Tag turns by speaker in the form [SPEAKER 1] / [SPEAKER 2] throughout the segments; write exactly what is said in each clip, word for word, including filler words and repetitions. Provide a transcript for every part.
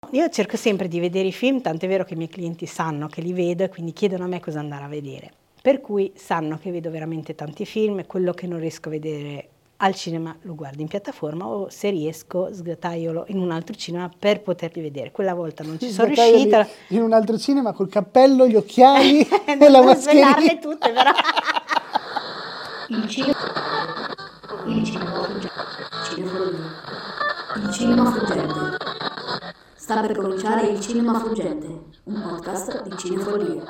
[SPEAKER 1] Io cerco sempre di vedere i film, tant'è vero che i miei clienti sanno che li vedo e quindi chiedono a me cosa andare a vedere. Per cui sanno che vedo veramente tanti film e quello che non riesco a vedere al cinema lo guardo in piattaforma o se riesco sgataiolo in un altro cinema per poterli vedere. Quella volta non ci sono riuscita.
[SPEAKER 2] In un altro cinema col cappello, gli occhiali e
[SPEAKER 1] non
[SPEAKER 2] la
[SPEAKER 1] non svelarle
[SPEAKER 2] mascherina.
[SPEAKER 1] tutte, però.
[SPEAKER 3] Il cinema, il cinema fuggente, il cinema fuggente. Sta per cominciare il Cinema Fuggente, un podcast di Cinefollia.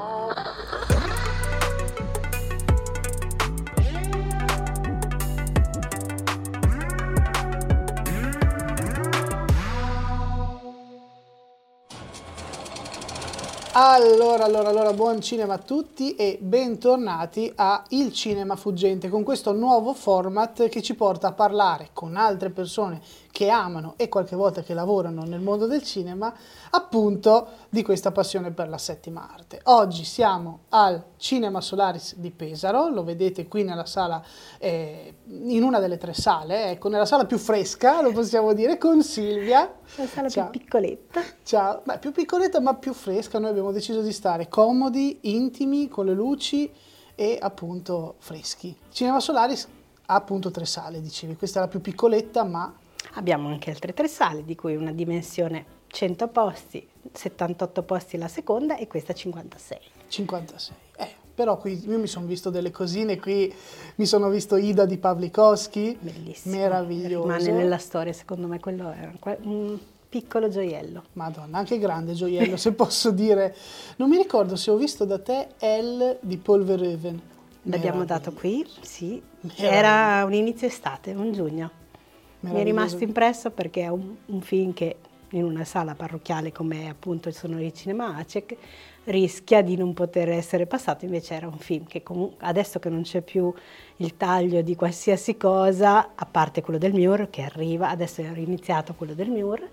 [SPEAKER 2] Allora, allora, allora, buon cinema a tutti e bentornati a Il Cinema Fuggente, con questo nuovo format che ci porta a parlare con altre persone che amano e qualche volta che lavorano nel mondo del cinema, appunto di questa passione per la settima arte. Oggi siamo al Cinema Solaris di Pesaro, lo vedete qui nella sala, eh, in una delle tre sale, ecco, nella sala più fresca, lo possiamo dire, con Silvia.
[SPEAKER 1] La sala
[SPEAKER 2] Ciao.
[SPEAKER 1] più piccoletta.
[SPEAKER 2] Ciao, beh, più piccoletta ma più fresca, noi abbiamo deciso di stare comodi, intimi, con le luci e appunto freschi. Cinema Solaris ha appunto tre sale, dicevi, questa è la più piccoletta ma...
[SPEAKER 1] Abbiamo anche altre tre sale, di cui una dimensione cento posti, settantotto posti la seconda e questa cinquantasei.
[SPEAKER 2] cinquantasei. Eh, però qui io mi sono visto delle cosine, qui mi sono visto Ida di Pawlikowski,
[SPEAKER 1] Bellissimo.
[SPEAKER 2] meraviglioso.
[SPEAKER 1] Rimane nella storia, secondo me quello è un piccolo gioiello.
[SPEAKER 2] Madonna, anche grande gioiello, se posso dire. Non mi ricordo se ho visto da te Elle di Paul Verhoeven.
[SPEAKER 1] L'abbiamo dato qui, sì. Era un inizio estate, un giugno. Mi è rimasto impresso perché è un, un film che in una sala parrocchiale come appunto sono i Cinema Acek rischia di non poter essere passato, invece era un film che comunque adesso che non c'è più il taglio di qualsiasi cosa, a parte quello del Miur che arriva, adesso è riniziato quello del Miur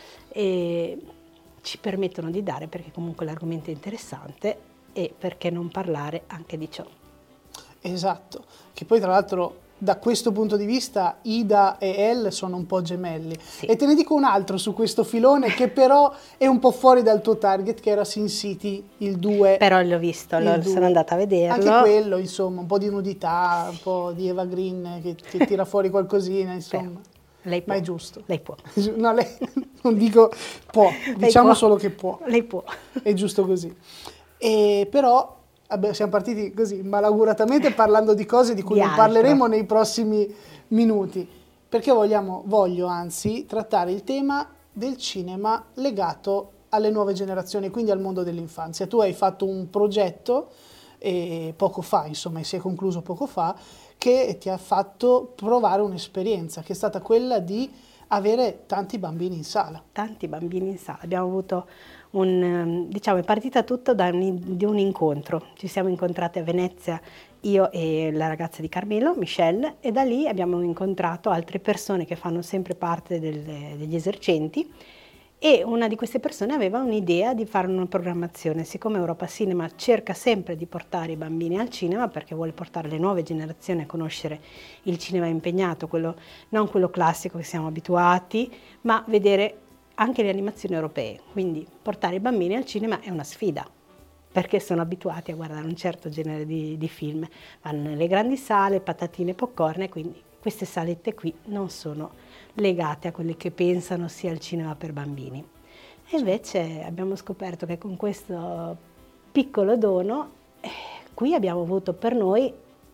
[SPEAKER 1] e ci permettono di dare, perché comunque l'argomento è interessante e perché non parlare anche di ciò.
[SPEAKER 2] Esatto, che poi tra l'altro da questo punto di vista Ida e Elle sono un po' gemelli.
[SPEAKER 1] Sì.
[SPEAKER 2] E te ne dico un altro su questo filone che però è un po' fuori dal tuo target, che era Sin City, il due.
[SPEAKER 1] Però l'ho visto, lo, sono andata a vederlo.
[SPEAKER 2] Anche quello, insomma, un po' di nudità, un po' di Eva Green che, che tira fuori qualcosina, insomma.
[SPEAKER 1] Lei può.
[SPEAKER 2] Ma è giusto.
[SPEAKER 1] Lei può.
[SPEAKER 2] No, lei non dico può, diciamo
[SPEAKER 1] può.
[SPEAKER 2] solo che può.
[SPEAKER 1] Lei può.
[SPEAKER 2] È giusto così. E però vabbè, siamo partiti così malauguratamente parlando di cose di cui
[SPEAKER 1] Di
[SPEAKER 2] non
[SPEAKER 1] altro.
[SPEAKER 2] parleremo nei prossimi minuti, perché vogliamo, voglio anzi trattare il tema del cinema legato alle nuove generazioni, quindi al mondo dell'infanzia. Tu hai fatto un progetto eh, poco fa, insomma, si è concluso poco fa, che ti ha fatto provare un'esperienza, che è stata quella di avere tanti bambini in sala.
[SPEAKER 1] Tanti bambini in sala. Abbiamo avuto un, diciamo, è partita tutto da un, di un incontro. Ci siamo incontrati a Venezia, io e la ragazza di Carmelo, Michelle, e da lì abbiamo incontrato altre persone che fanno sempre parte del, degli esercenti. E una di queste persone aveva un'idea di fare una programmazione. Siccome Europa Cinema cerca sempre di portare i bambini al cinema perché vuole portare le nuove generazioni a conoscere il cinema impegnato, quello, non quello classico che siamo abituati, ma vedere anche le animazioni europee. Quindi portare i bambini al cinema è una sfida, perché sono abituati a guardare un certo genere di, di film. Vanno nelle grandi sale, patatine, popcorn, e quindi queste salette qui non sono legate a quelli che pensano sia il cinema per bambini. E invece abbiamo scoperto che con questo piccolo dono eh, qui abbiamo avuto per noi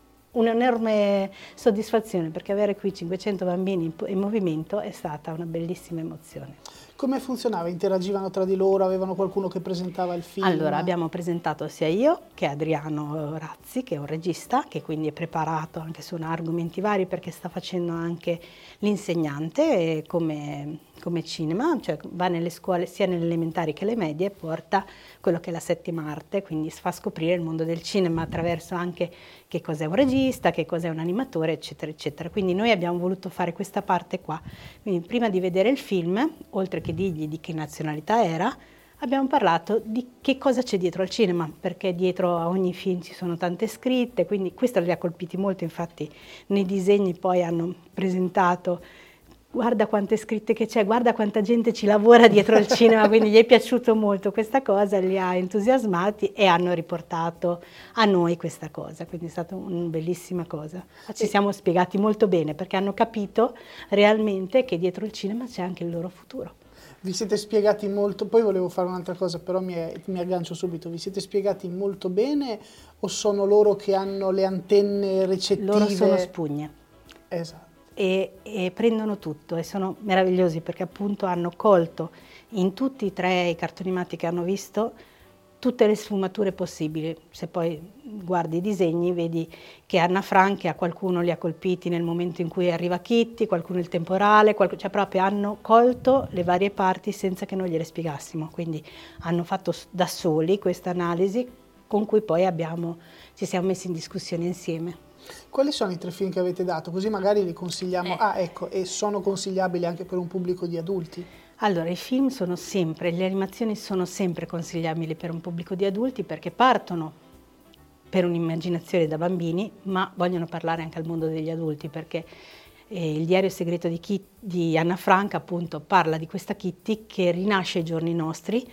[SPEAKER 1] un'enorme soddisfazione, perché avere qui cinquecento bambini in, in movimento è stata una bellissima emozione.
[SPEAKER 2] Come funzionava? Interagivano tra di loro? Avevano qualcuno che presentava il film?
[SPEAKER 1] Allora, abbiamo presentato sia io che Adriano Razzi, che è un regista, che quindi è preparato anche su argomenti vari perché sta facendo anche l'insegnante come, come cinema, cioè va nelle scuole sia nelle elementari che alle medie, porta quello che è la settima arte, quindi fa scoprire il mondo del cinema attraverso anche che cos'è un regista, che cos'è un animatore, eccetera, eccetera. Quindi noi abbiamo voluto fare questa parte qua. Quindi prima di vedere il film, oltre che dirgli di che nazionalità era, abbiamo parlato di che cosa c'è dietro al cinema, perché dietro a ogni film ci sono tante scritte, quindi questo li ha colpiti molto, infatti nei disegni poi hanno presentato guarda quante scritte che c'è, guarda quanta gente ci lavora dietro il cinema, quindi gli è piaciuto molto questa cosa, li ha entusiasmati e hanno riportato a noi questa cosa, quindi è stata una bellissima cosa. Ci siamo spiegati molto bene perché hanno capito realmente che dietro il cinema c'è anche il loro futuro.
[SPEAKER 2] Vi siete spiegati molto, poi volevo fare un'altra cosa, però mi, è, mi aggancio subito, vi siete spiegati molto bene o sono loro che hanno le antenne recettive?
[SPEAKER 1] Loro sono spugne.
[SPEAKER 2] Esatto.
[SPEAKER 1] E, e prendono tutto e sono meravigliosi perché appunto hanno colto in tutti e tre i cartoni animati che hanno visto tutte le sfumature possibili. Se poi guardi i disegni vedi che Anna Frank a qualcuno li ha colpiti nel momento in cui arriva Kitty, qualcuno il temporale, qualcuno, cioè proprio hanno colto le varie parti senza che noi gliele spiegassimo, quindi hanno fatto da soli questa analisi con cui poi abbiamo, ci siamo messi in discussione insieme.
[SPEAKER 2] Quali sono i tre film che avete dato? Così magari li consigliamo.
[SPEAKER 1] Eh.
[SPEAKER 2] Ah, ecco, e sono consigliabili anche per un pubblico di adulti?
[SPEAKER 1] Allora, i film sono sempre, le animazioni sono sempre consigliabili per un pubblico di adulti perché partono per un'immaginazione da bambini, ma vogliono parlare anche al mondo degli adulti perché eh, il diario segreto di, Kit, di Anna Frank appunto parla di questa Kitty che rinasce ai giorni nostri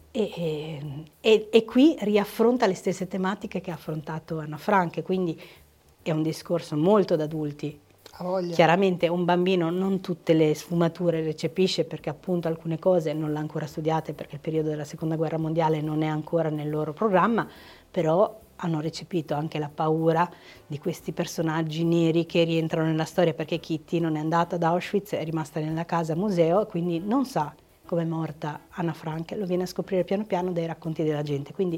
[SPEAKER 1] e, e, e qui riaffronta le stesse tematiche che ha affrontato Anna Frank, quindi è un discorso molto da adulti. Chiaramente un bambino non tutte le sfumature recepisce perché appunto alcune cose non l'ha ancora studiate perché il periodo della seconda guerra mondiale non è ancora nel loro programma, però hanno recepito anche la paura di questi personaggi neri che rientrano nella storia perché Kitty non è andata ad Auschwitz, è rimasta nella casa museo, quindi non sa come è morta Anna Frank, lo viene a scoprire piano piano dai racconti della gente. Quindi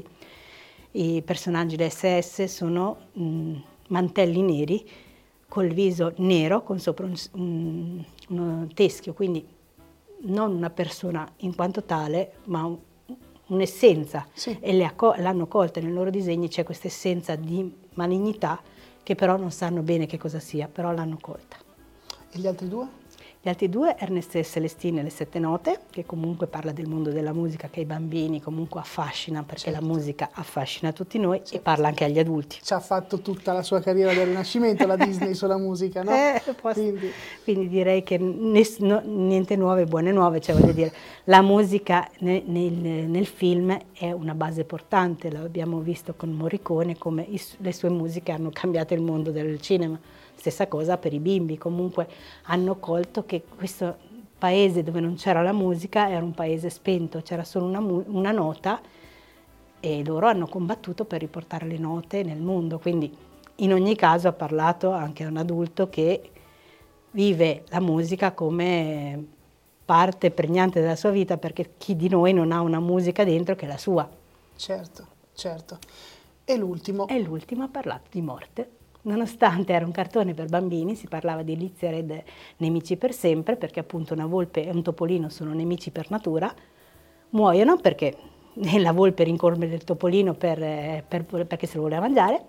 [SPEAKER 1] i personaggi dell'esse esse sono mh, mantelli neri col viso nero con sopra un, un, un teschio, quindi non una persona in quanto tale, ma un, un'essenza.
[SPEAKER 2] Sì.
[SPEAKER 1] E le l'hanno colta nei loro disegni, c'è questa essenza di malignità che però non sanno bene che cosa sia, però l'hanno colta.
[SPEAKER 2] E gli altri due?
[SPEAKER 1] Gli altri due, Ernest e Celestine e le sette note, che comunque parla del mondo della musica che ai bambini comunque affascina, perché
[SPEAKER 2] certo.
[SPEAKER 1] La musica affascina tutti noi certo. E parla anche agli adulti.
[SPEAKER 2] Ci ha fatto tutta la sua carriera del Rinascimento la Disney sulla musica, no?
[SPEAKER 1] Eh,
[SPEAKER 2] quindi.
[SPEAKER 1] quindi direi che ness, no, niente nuove, buone nuove, cioè voglio dire, la musica nel, nel, nel film è una base portante, l'abbiamo visto con Morricone, come i, le sue musiche hanno cambiato il mondo del cinema. Stessa cosa per i bimbi, comunque hanno colto che questo paese dove non c'era la musica era un paese spento, c'era solo una, una nota e loro hanno combattuto per riportare le note nel mondo, quindi in ogni caso ha parlato anche a un adulto che vive la musica come parte pregnante della sua vita perché chi di noi non ha una musica dentro che è la sua.
[SPEAKER 2] Certo, certo. E l'ultimo?
[SPEAKER 1] E l'ultimo ha parlato di morte. Nonostante era un cartone per bambini, si parlava di Liz e Red nemici per sempre, perché appunto una volpe e un topolino sono nemici per natura, muoiono perché la volpe rincorre il topolino per, per, perché se lo voleva mangiare,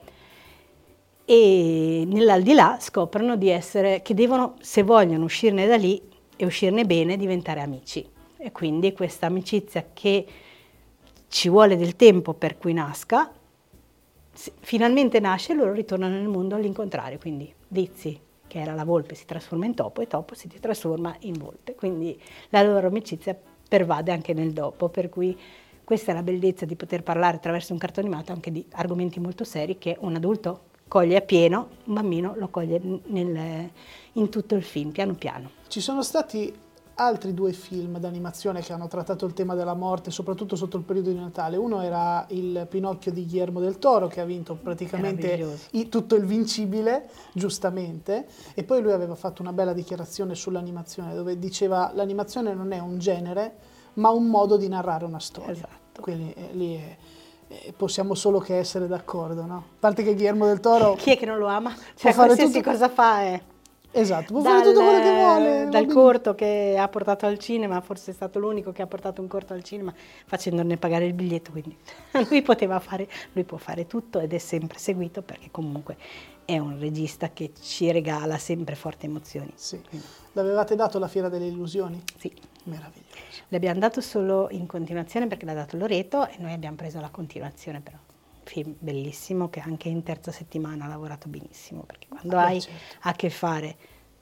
[SPEAKER 1] e nell'aldilà scoprono di essere, che devono, se vogliono uscirne da lì e uscirne bene, diventare amici. E quindi questa amicizia che ci vuole del tempo per cui nasca, finalmente nasce e loro ritornano nel mondo all'incontrario, quindi Lizzie, che era la volpe, si trasforma in topo e topo si trasforma in volpe, quindi la loro amicizia pervade anche nel dopo, per cui questa è la bellezza di poter parlare attraverso un cartone animato anche di argomenti molto seri che un adulto coglie appieno, un bambino lo coglie nel, in tutto il film, piano piano.
[SPEAKER 2] Ci sono stati altri due film d'animazione che hanno trattato il tema della morte, soprattutto sotto il periodo di Natale. Uno era il Pinocchio di Guillermo del Toro, che ha vinto praticamente i, tutto il vincibile, giustamente, e poi lui aveva fatto una bella dichiarazione sull'animazione, dove diceva l'animazione non è un genere, ma un modo di narrare una storia.
[SPEAKER 1] Esatto. Quindi
[SPEAKER 2] eh, lì è, eh, possiamo solo che essere d'accordo, no? A parte che Guillermo del Toro...
[SPEAKER 1] Chi è che non lo ama? Cioè, qualsiasi tutto... cosa fa è...
[SPEAKER 2] Esatto, può
[SPEAKER 1] dal,
[SPEAKER 2] fare tutto quello che vuole.
[SPEAKER 1] Dal corto che ha portato al cinema, forse è stato l'unico che ha portato un corto al cinema facendone pagare il biglietto, quindi lui poteva fare, lui può fare tutto ed è sempre seguito perché comunque è un regista che ci regala sempre forti emozioni.
[SPEAKER 2] Sì. L'avevate dato alla Fiera delle Illusioni?
[SPEAKER 1] Sì.
[SPEAKER 2] Meraviglioso.
[SPEAKER 1] L'abbiamo dato solo in continuazione perché l'ha dato Loreto e noi abbiamo preso la continuazione però. Film bellissimo che anche in terza settimana ha lavorato benissimo perché quando
[SPEAKER 2] ah,
[SPEAKER 1] hai
[SPEAKER 2] certo.
[SPEAKER 1] a che fare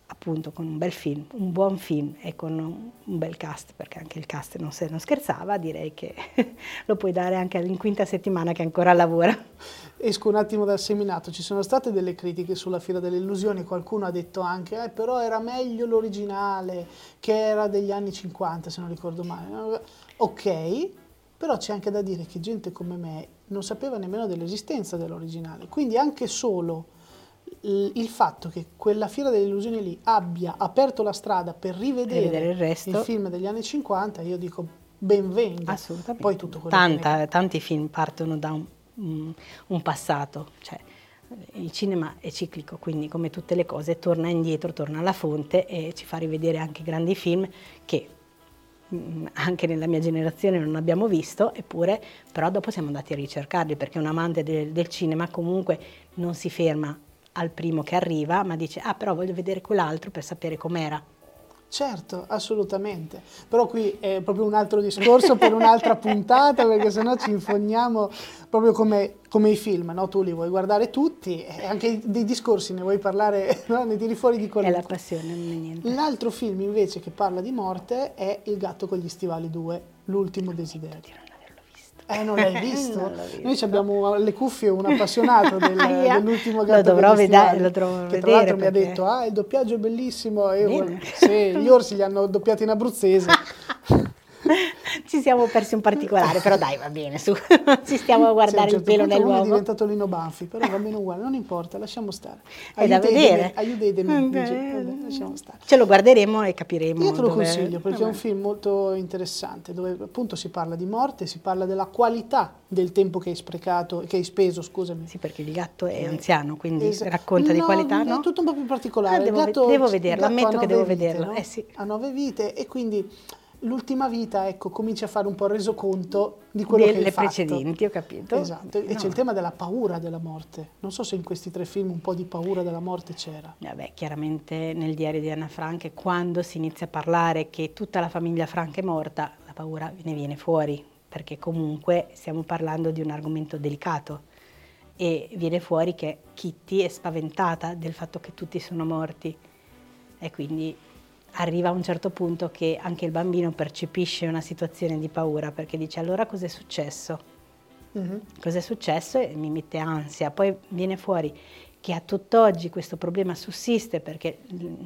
[SPEAKER 1] appunto con un bel film, un buon film e con un bel cast, perché anche il cast non, se non scherzava, direi che lo puoi dare anche in quinta settimana che ancora lavora.
[SPEAKER 2] Esco un attimo dal seminato, ci sono state delle critiche sulla Fiera delle Illusioni, qualcuno ha detto anche eh, però era meglio l'originale che era degli anni cinquanta, se non ricordo male. Ok, però c'è anche da dire che gente come me non sapeva nemmeno dell'esistenza dell'originale, quindi anche solo il fatto che quella Fiera delle Illusioni lì abbia aperto la strada per rivedere,
[SPEAKER 1] rivedere il resto,
[SPEAKER 2] il film degli anni cinquanta, io dico ben venga.
[SPEAKER 1] Assolutamente.
[SPEAKER 2] Poi tutto quello
[SPEAKER 1] Tanta,
[SPEAKER 2] che ne...
[SPEAKER 1] tanti film partono da un, un, un passato, cioè il cinema è ciclico, quindi come tutte le cose torna indietro, torna alla fonte e ci fa rivedere anche grandi film che mh, anche nella mia generazione non abbiamo visto, eppure però dopo siamo andati a ricercarli, perché un amante del, del cinema comunque non si ferma al primo che arriva, ma dice ah però voglio vedere quell'altro per sapere com'era.
[SPEAKER 2] Certo, assolutamente, però qui è proprio un altro discorso per un'altra puntata, perché sennò ci infogniamo proprio come, come i film, no? Tu li vuoi guardare tutti e anche dei discorsi ne vuoi parlare, no? Ne tiri fuori di qualunque.
[SPEAKER 1] È la passione, non è niente.
[SPEAKER 2] L'altro film invece che parla di morte è Il gatto con gli stivali due, L'ultimo desiderio. Eh, non l'hai visto?
[SPEAKER 1] Non l'ho visto.
[SPEAKER 2] Noi abbiamo alle cuffie un appassionato del, dell'ultimo gatto.
[SPEAKER 1] Lo dovrò vedere, lo
[SPEAKER 2] che
[SPEAKER 1] dovrò
[SPEAKER 2] tra
[SPEAKER 1] vedere
[SPEAKER 2] l'altro mi ha
[SPEAKER 1] perché...
[SPEAKER 2] detto, ah, il doppiaggio è bellissimo. E io,
[SPEAKER 1] Bene.
[SPEAKER 2] sì, gli orsi li hanno doppiati in abruzzese.
[SPEAKER 1] Ci siamo persi un particolare, però dai, va bene, su. Ci stiamo a guardare
[SPEAKER 2] sì, a un certo
[SPEAKER 1] il pelo
[SPEAKER 2] punto
[SPEAKER 1] nell'uovo.
[SPEAKER 2] Uno è diventato Lino Banfi, però va bene uguale, non importa, lasciamo stare.
[SPEAKER 1] È da vedere.
[SPEAKER 2] Aiutatemi, vabbè, lasciamo stare.
[SPEAKER 1] Ce lo guarderemo e capiremo.
[SPEAKER 2] Io te lo
[SPEAKER 1] dove...
[SPEAKER 2] consiglio perché
[SPEAKER 1] vabbè.
[SPEAKER 2] è un film molto interessante, dove appunto si parla di morte, si parla della qualità del tempo che hai sprecato, che hai speso, scusami.
[SPEAKER 1] Sì, perché il gatto è anziano, quindi
[SPEAKER 2] Esatto.
[SPEAKER 1] racconta di
[SPEAKER 2] No,
[SPEAKER 1] qualità, no?
[SPEAKER 2] È tutto un po' più particolare.
[SPEAKER 1] Ah, devo,
[SPEAKER 2] il gatto,
[SPEAKER 1] devo vederlo,
[SPEAKER 2] il gatto
[SPEAKER 1] ammetto
[SPEAKER 2] ha
[SPEAKER 1] che devo
[SPEAKER 2] nove vite,
[SPEAKER 1] vederlo.
[SPEAKER 2] no?
[SPEAKER 1] Eh sì.
[SPEAKER 2] Ha nove vite e quindi l'ultima vita, ecco, comincia a fare un po' il resoconto di quello
[SPEAKER 1] Delle
[SPEAKER 2] che hai fatto.
[SPEAKER 1] precedenti, ho capito.
[SPEAKER 2] Esatto, e
[SPEAKER 1] No.
[SPEAKER 2] c'è il tema della paura della morte. Non so se in questi tre film un po' di paura della morte c'era.
[SPEAKER 1] Vabbè, chiaramente nel diario di Anna Frank, quando si inizia a parlare che tutta la famiglia Frank è morta, la paura ne viene fuori, perché comunque stiamo parlando di un argomento delicato e viene fuori che Kitty è spaventata del fatto che tutti sono morti e quindi arriva a un certo punto che anche il bambino percepisce una situazione di paura, perché dice allora cos'è successo?
[SPEAKER 2] Mm-hmm.
[SPEAKER 1] Cos'è successo? E mi mette ansia. Poi viene fuori che a tutt'oggi questo problema sussiste perché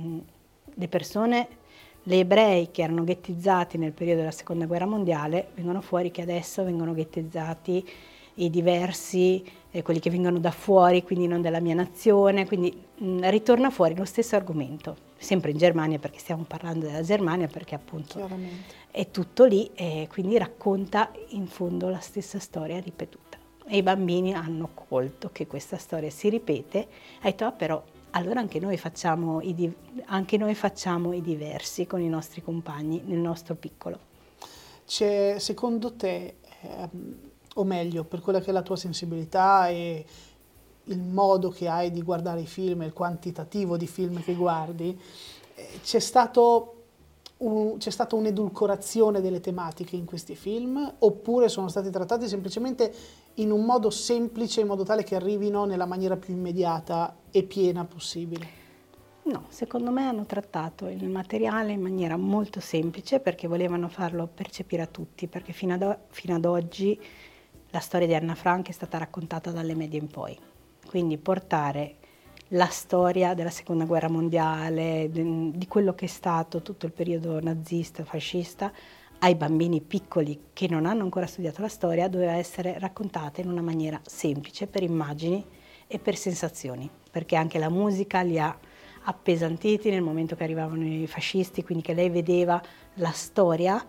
[SPEAKER 1] le persone, gli ebrei che erano ghettizzati nel periodo della seconda guerra mondiale, vengono fuori che adesso vengono ghettizzati i diversi, eh, quelli che vengono da fuori, quindi non della mia nazione, quindi mh, ritorna fuori lo stesso argomento, sempre in Germania, perché stiamo parlando della Germania, perché appunto
[SPEAKER 2] Chiaramente.
[SPEAKER 1] è tutto lì e quindi racconta in fondo la stessa storia ripetuta. E i bambini hanno colto che questa storia si ripete, ha detto ah, però allora anche noi facciamo i, di- anche noi facciamo i diversi con i nostri compagni nel nostro piccolo.
[SPEAKER 2] C'è, secondo te, ehm, o meglio, per quella che è la tua sensibilità e il modo che hai di guardare i film, il quantitativo di film che guardi, eh, c'è stato un, c'è stata un'edulcorazione delle tematiche in questi film oppure sono stati trattati semplicemente in un modo semplice in modo tale che arrivino nella maniera più immediata e piena possibile?
[SPEAKER 1] No, secondo me hanno trattato il materiale in maniera molto semplice perché volevano farlo percepire a tutti, perché fino ad, o- fino ad oggi la storia di Anna Frank è stata raccontata dalle medie in poi. Quindi portare la storia della seconda guerra mondiale, de- di quello che è stato tutto il periodo nazista, fascista, ai bambini piccoli che non hanno ancora studiato la storia, doveva essere raccontata in una maniera semplice, per immagini e per sensazioni, perché anche la musica li ha appesantiti nel momento che arrivavano i fascisti, quindi che lei vedeva la storia,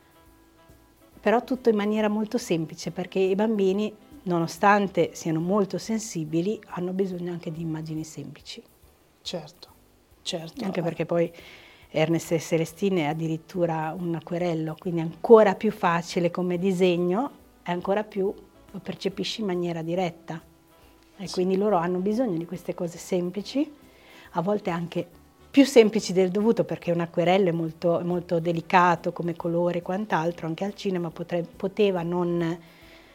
[SPEAKER 1] però tutto in maniera molto semplice, perché i bambini, nonostante siano molto sensibili, hanno bisogno anche di immagini semplici.
[SPEAKER 2] Certo, certo.
[SPEAKER 1] Anche perché poi Ernest e Celestine è addirittura un acquerello, quindi è ancora più facile come disegno e ancora più lo percepisci in maniera diretta. E
[SPEAKER 2] Sì.
[SPEAKER 1] quindi loro hanno bisogno di queste cose semplici, a volte anche più semplici del dovuto, perché un acquerello è molto, molto delicato come colore e quant'altro, anche al cinema potre, poteva non,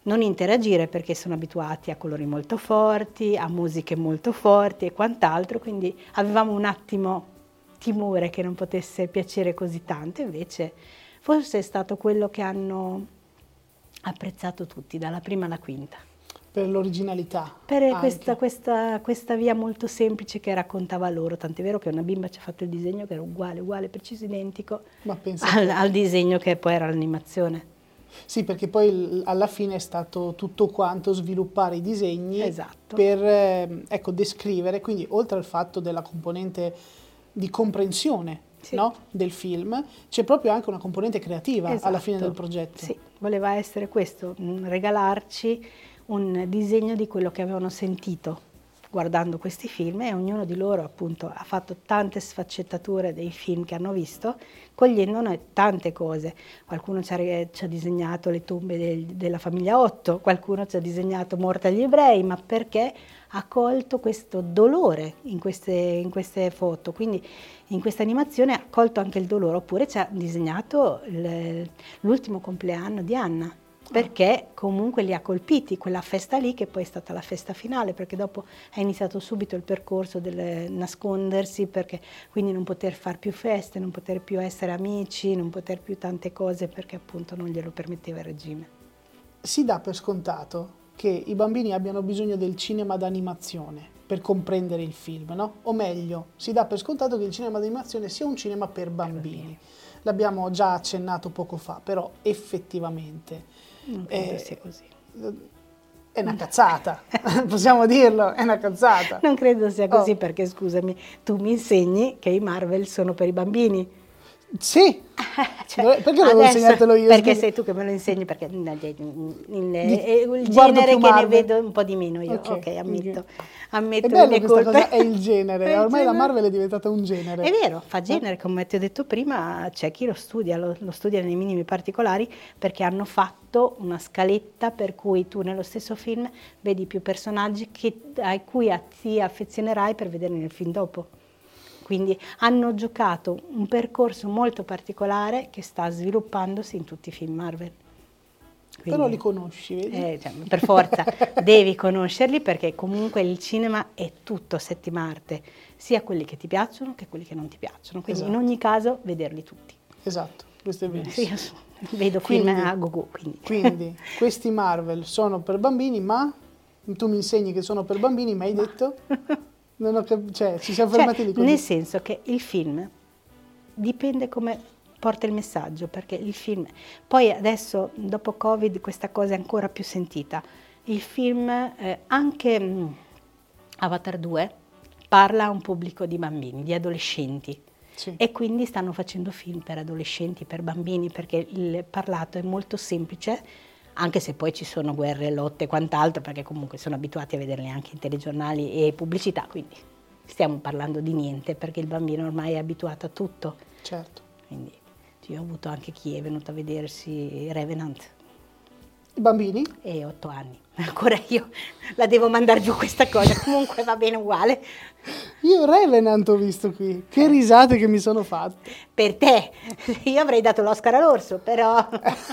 [SPEAKER 1] non interagire perché sono abituati a colori molto forti, a musiche molto forti e quant'altro, quindi avevamo un attimo timore che non potesse piacere così tanto, invece forse è stato quello che hanno apprezzato tutti, dalla prima alla quinta.
[SPEAKER 2] Per l'originalità.
[SPEAKER 1] Per questa, questa, questa via molto semplice che raccontava loro, tant'è vero che una bimba ci ha fatto il disegno che era uguale, uguale, preciso, identico
[SPEAKER 2] Ma
[SPEAKER 1] al, al disegno che poi era l'animazione.
[SPEAKER 2] Sì, perché poi alla fine è stato tutto quanto sviluppare i disegni
[SPEAKER 1] Esatto.
[SPEAKER 2] per eh, ecco, descrivere, quindi oltre al fatto della componente di comprensione, sì, no, del film, c'è proprio anche una componente creativa, esatto, alla fine del progetto.
[SPEAKER 1] Sì, voleva essere questo, regalarci un disegno di quello che avevano sentito guardando questi film, e ognuno di loro appunto ha fatto tante sfaccettature dei film che hanno visto, cogliendone tante cose. Qualcuno ci ha, ci ha disegnato le tombe del, della famiglia Otto, qualcuno ci ha disegnato morte agli ebrei, ma perché ha colto questo dolore in queste, in queste foto, quindi in questa animazione ha colto anche il dolore, oppure ci ha disegnato il, l'ultimo compleanno di Anna, perché comunque li ha colpiti, quella festa lì che poi è stata la festa finale, perché dopo è iniziato subito il percorso del nascondersi, perché quindi non poter far più feste, non poter più essere amici, non poter più tante cose, perché appunto non glielo permetteva il regime.
[SPEAKER 2] Si dà per scontato che i bambini abbiano bisogno del cinema d'animazione per comprendere il film, no? O meglio, si dà per scontato che il cinema d'animazione sia un cinema per bambini. L'abbiamo già accennato poco fa, però effettivamente
[SPEAKER 1] non credo eh, sia così.
[SPEAKER 2] È una cazzata, possiamo dirlo, è una cazzata.
[SPEAKER 1] Non credo sia così,
[SPEAKER 2] oh.
[SPEAKER 1] perché scusami, tu mi insegni che i Marvel sono per i bambini.
[SPEAKER 2] Sì,
[SPEAKER 1] cioè,
[SPEAKER 2] perché devo insegnartelo io?
[SPEAKER 1] Perché sei tu che me lo insegni, perché il, il, il genere che ne vedo un po' di meno io, ok, okay ammetto, okay. ammetto
[SPEAKER 2] È bello
[SPEAKER 1] le mie
[SPEAKER 2] questa
[SPEAKER 1] colpe.
[SPEAKER 2] Cosa, è il genere,
[SPEAKER 1] è il
[SPEAKER 2] ormai
[SPEAKER 1] genere.
[SPEAKER 2] La Marvel è diventata un genere.
[SPEAKER 1] È vero, fa genere, come ti ho detto prima, c'è chi lo studia, lo, lo studia nei minimi particolari, perché hanno fatto una scaletta per cui tu nello stesso film vedi più personaggi che, a cui ti affezionerai per vederli nel film dopo. Quindi hanno giocato un percorso molto particolare che sta sviluppandosi in tutti i film Marvel. Quindi,
[SPEAKER 2] però li conosci, vedi?
[SPEAKER 1] Eh, cioè, per forza, devi conoscerli, perché comunque il cinema è tutto settima arte, sia quelli che ti piacciono che quelli che non ti piacciono. Quindi esatto, in ogni caso vederli tutti.
[SPEAKER 2] Esatto, questo è
[SPEAKER 1] Sì,
[SPEAKER 2] benissimo.
[SPEAKER 1] io vedo film quindi, a go-go. Quindi.
[SPEAKER 2] quindi questi Marvel sono per bambini, ma tu mi insegni che sono per bambini, ma hai ma. detto... Non ho cap- cioè, ci siamo fermati
[SPEAKER 1] cioè,
[SPEAKER 2] lì così.
[SPEAKER 1] Nel senso che il film dipende come porta il messaggio, perché il film, poi adesso dopo Covid questa cosa è ancora più sentita, il film, eh, anche mh, Avatar due, parla a un pubblico di bambini, di adolescenti, sì, e quindi stanno facendo film per adolescenti, per bambini, perché il parlato è molto semplice, anche se poi ci sono guerre, lotte e quant'altro, perché comunque sono abituati a vederle anche in telegiornali e pubblicità, quindi stiamo parlando di niente, perché il bambino ormai è abituato a tutto.
[SPEAKER 2] Certo.
[SPEAKER 1] Quindi io ho avuto anche chi è venuto a vedersi Revenant.
[SPEAKER 2] I bambini?
[SPEAKER 1] E otto anni. Ancora io la devo mandare giù questa cosa, comunque va bene uguale.
[SPEAKER 2] Io Revenant ho visto qui, che risate che mi sono fatte.
[SPEAKER 1] Per te, io avrei dato l'Oscar all'orso, però...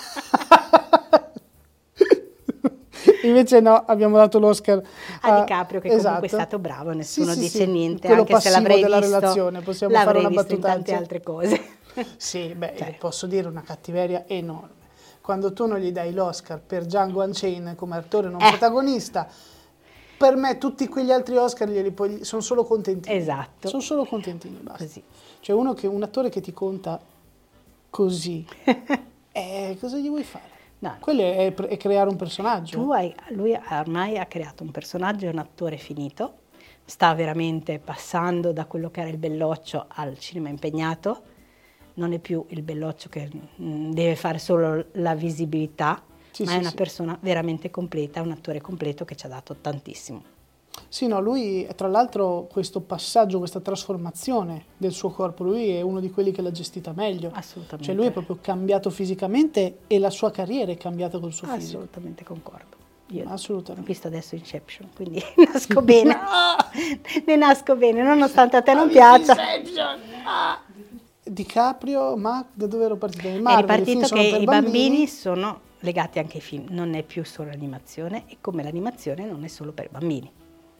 [SPEAKER 2] Invece no, abbiamo dato l'Oscar
[SPEAKER 1] a, a DiCaprio, che
[SPEAKER 2] esatto,
[SPEAKER 1] comunque è stato bravo, nessuno
[SPEAKER 2] sì, sì,
[SPEAKER 1] dice
[SPEAKER 2] sì,
[SPEAKER 1] niente,
[SPEAKER 2] quello
[SPEAKER 1] anche se l'avrei
[SPEAKER 2] della
[SPEAKER 1] visto,
[SPEAKER 2] relazione, possiamo
[SPEAKER 1] l'avrei
[SPEAKER 2] fare una
[SPEAKER 1] visto in
[SPEAKER 2] battuta
[SPEAKER 1] tante altre cose.
[SPEAKER 2] Sì, beh,
[SPEAKER 1] cioè.
[SPEAKER 2] posso dire una cattiveria enorme. Quando tu non gli dai l'Oscar per Django Unchained come attore non eh. protagonista, per me tutti quegli altri Oscar glieli puoi, sono solo contentini.
[SPEAKER 1] Esatto.
[SPEAKER 2] Sono solo contentini, basta.
[SPEAKER 1] Così.
[SPEAKER 2] Cioè uno che, un attore che ti conta così, eh, cosa gli vuoi fare?
[SPEAKER 1] No.
[SPEAKER 2] Quello è, è creare un personaggio.
[SPEAKER 1] Tu hai, lui ormai ha creato un personaggio, è un attore finito, sta veramente passando da quello che era il belloccio al cinema impegnato, non è più il belloccio che mh, deve fare solo la visibilità, sì, ma sì, è una sì. persona veramente completa, un attore completo che ci ha dato tantissimo.
[SPEAKER 2] Sì, no, lui, tra l'altro, questo passaggio, questa trasformazione del suo corpo, lui è uno di quelli che l'ha gestita meglio.
[SPEAKER 1] Assolutamente.
[SPEAKER 2] Cioè lui è proprio cambiato fisicamente e la sua carriera è cambiata col suo fisico.
[SPEAKER 1] Assolutamente concordo. Io
[SPEAKER 2] Assolutamente.
[SPEAKER 1] ho visto adesso Inception, quindi nasco bene. Ne nasco bene, nonostante a te non piaccia.
[SPEAKER 2] Inception! DiCaprio, ma da dove ero partito? Marvel,
[SPEAKER 1] È ripartito che i bambini. bambini sono legati anche ai film, non è più solo animazione e come l'animazione non è solo per i bambini.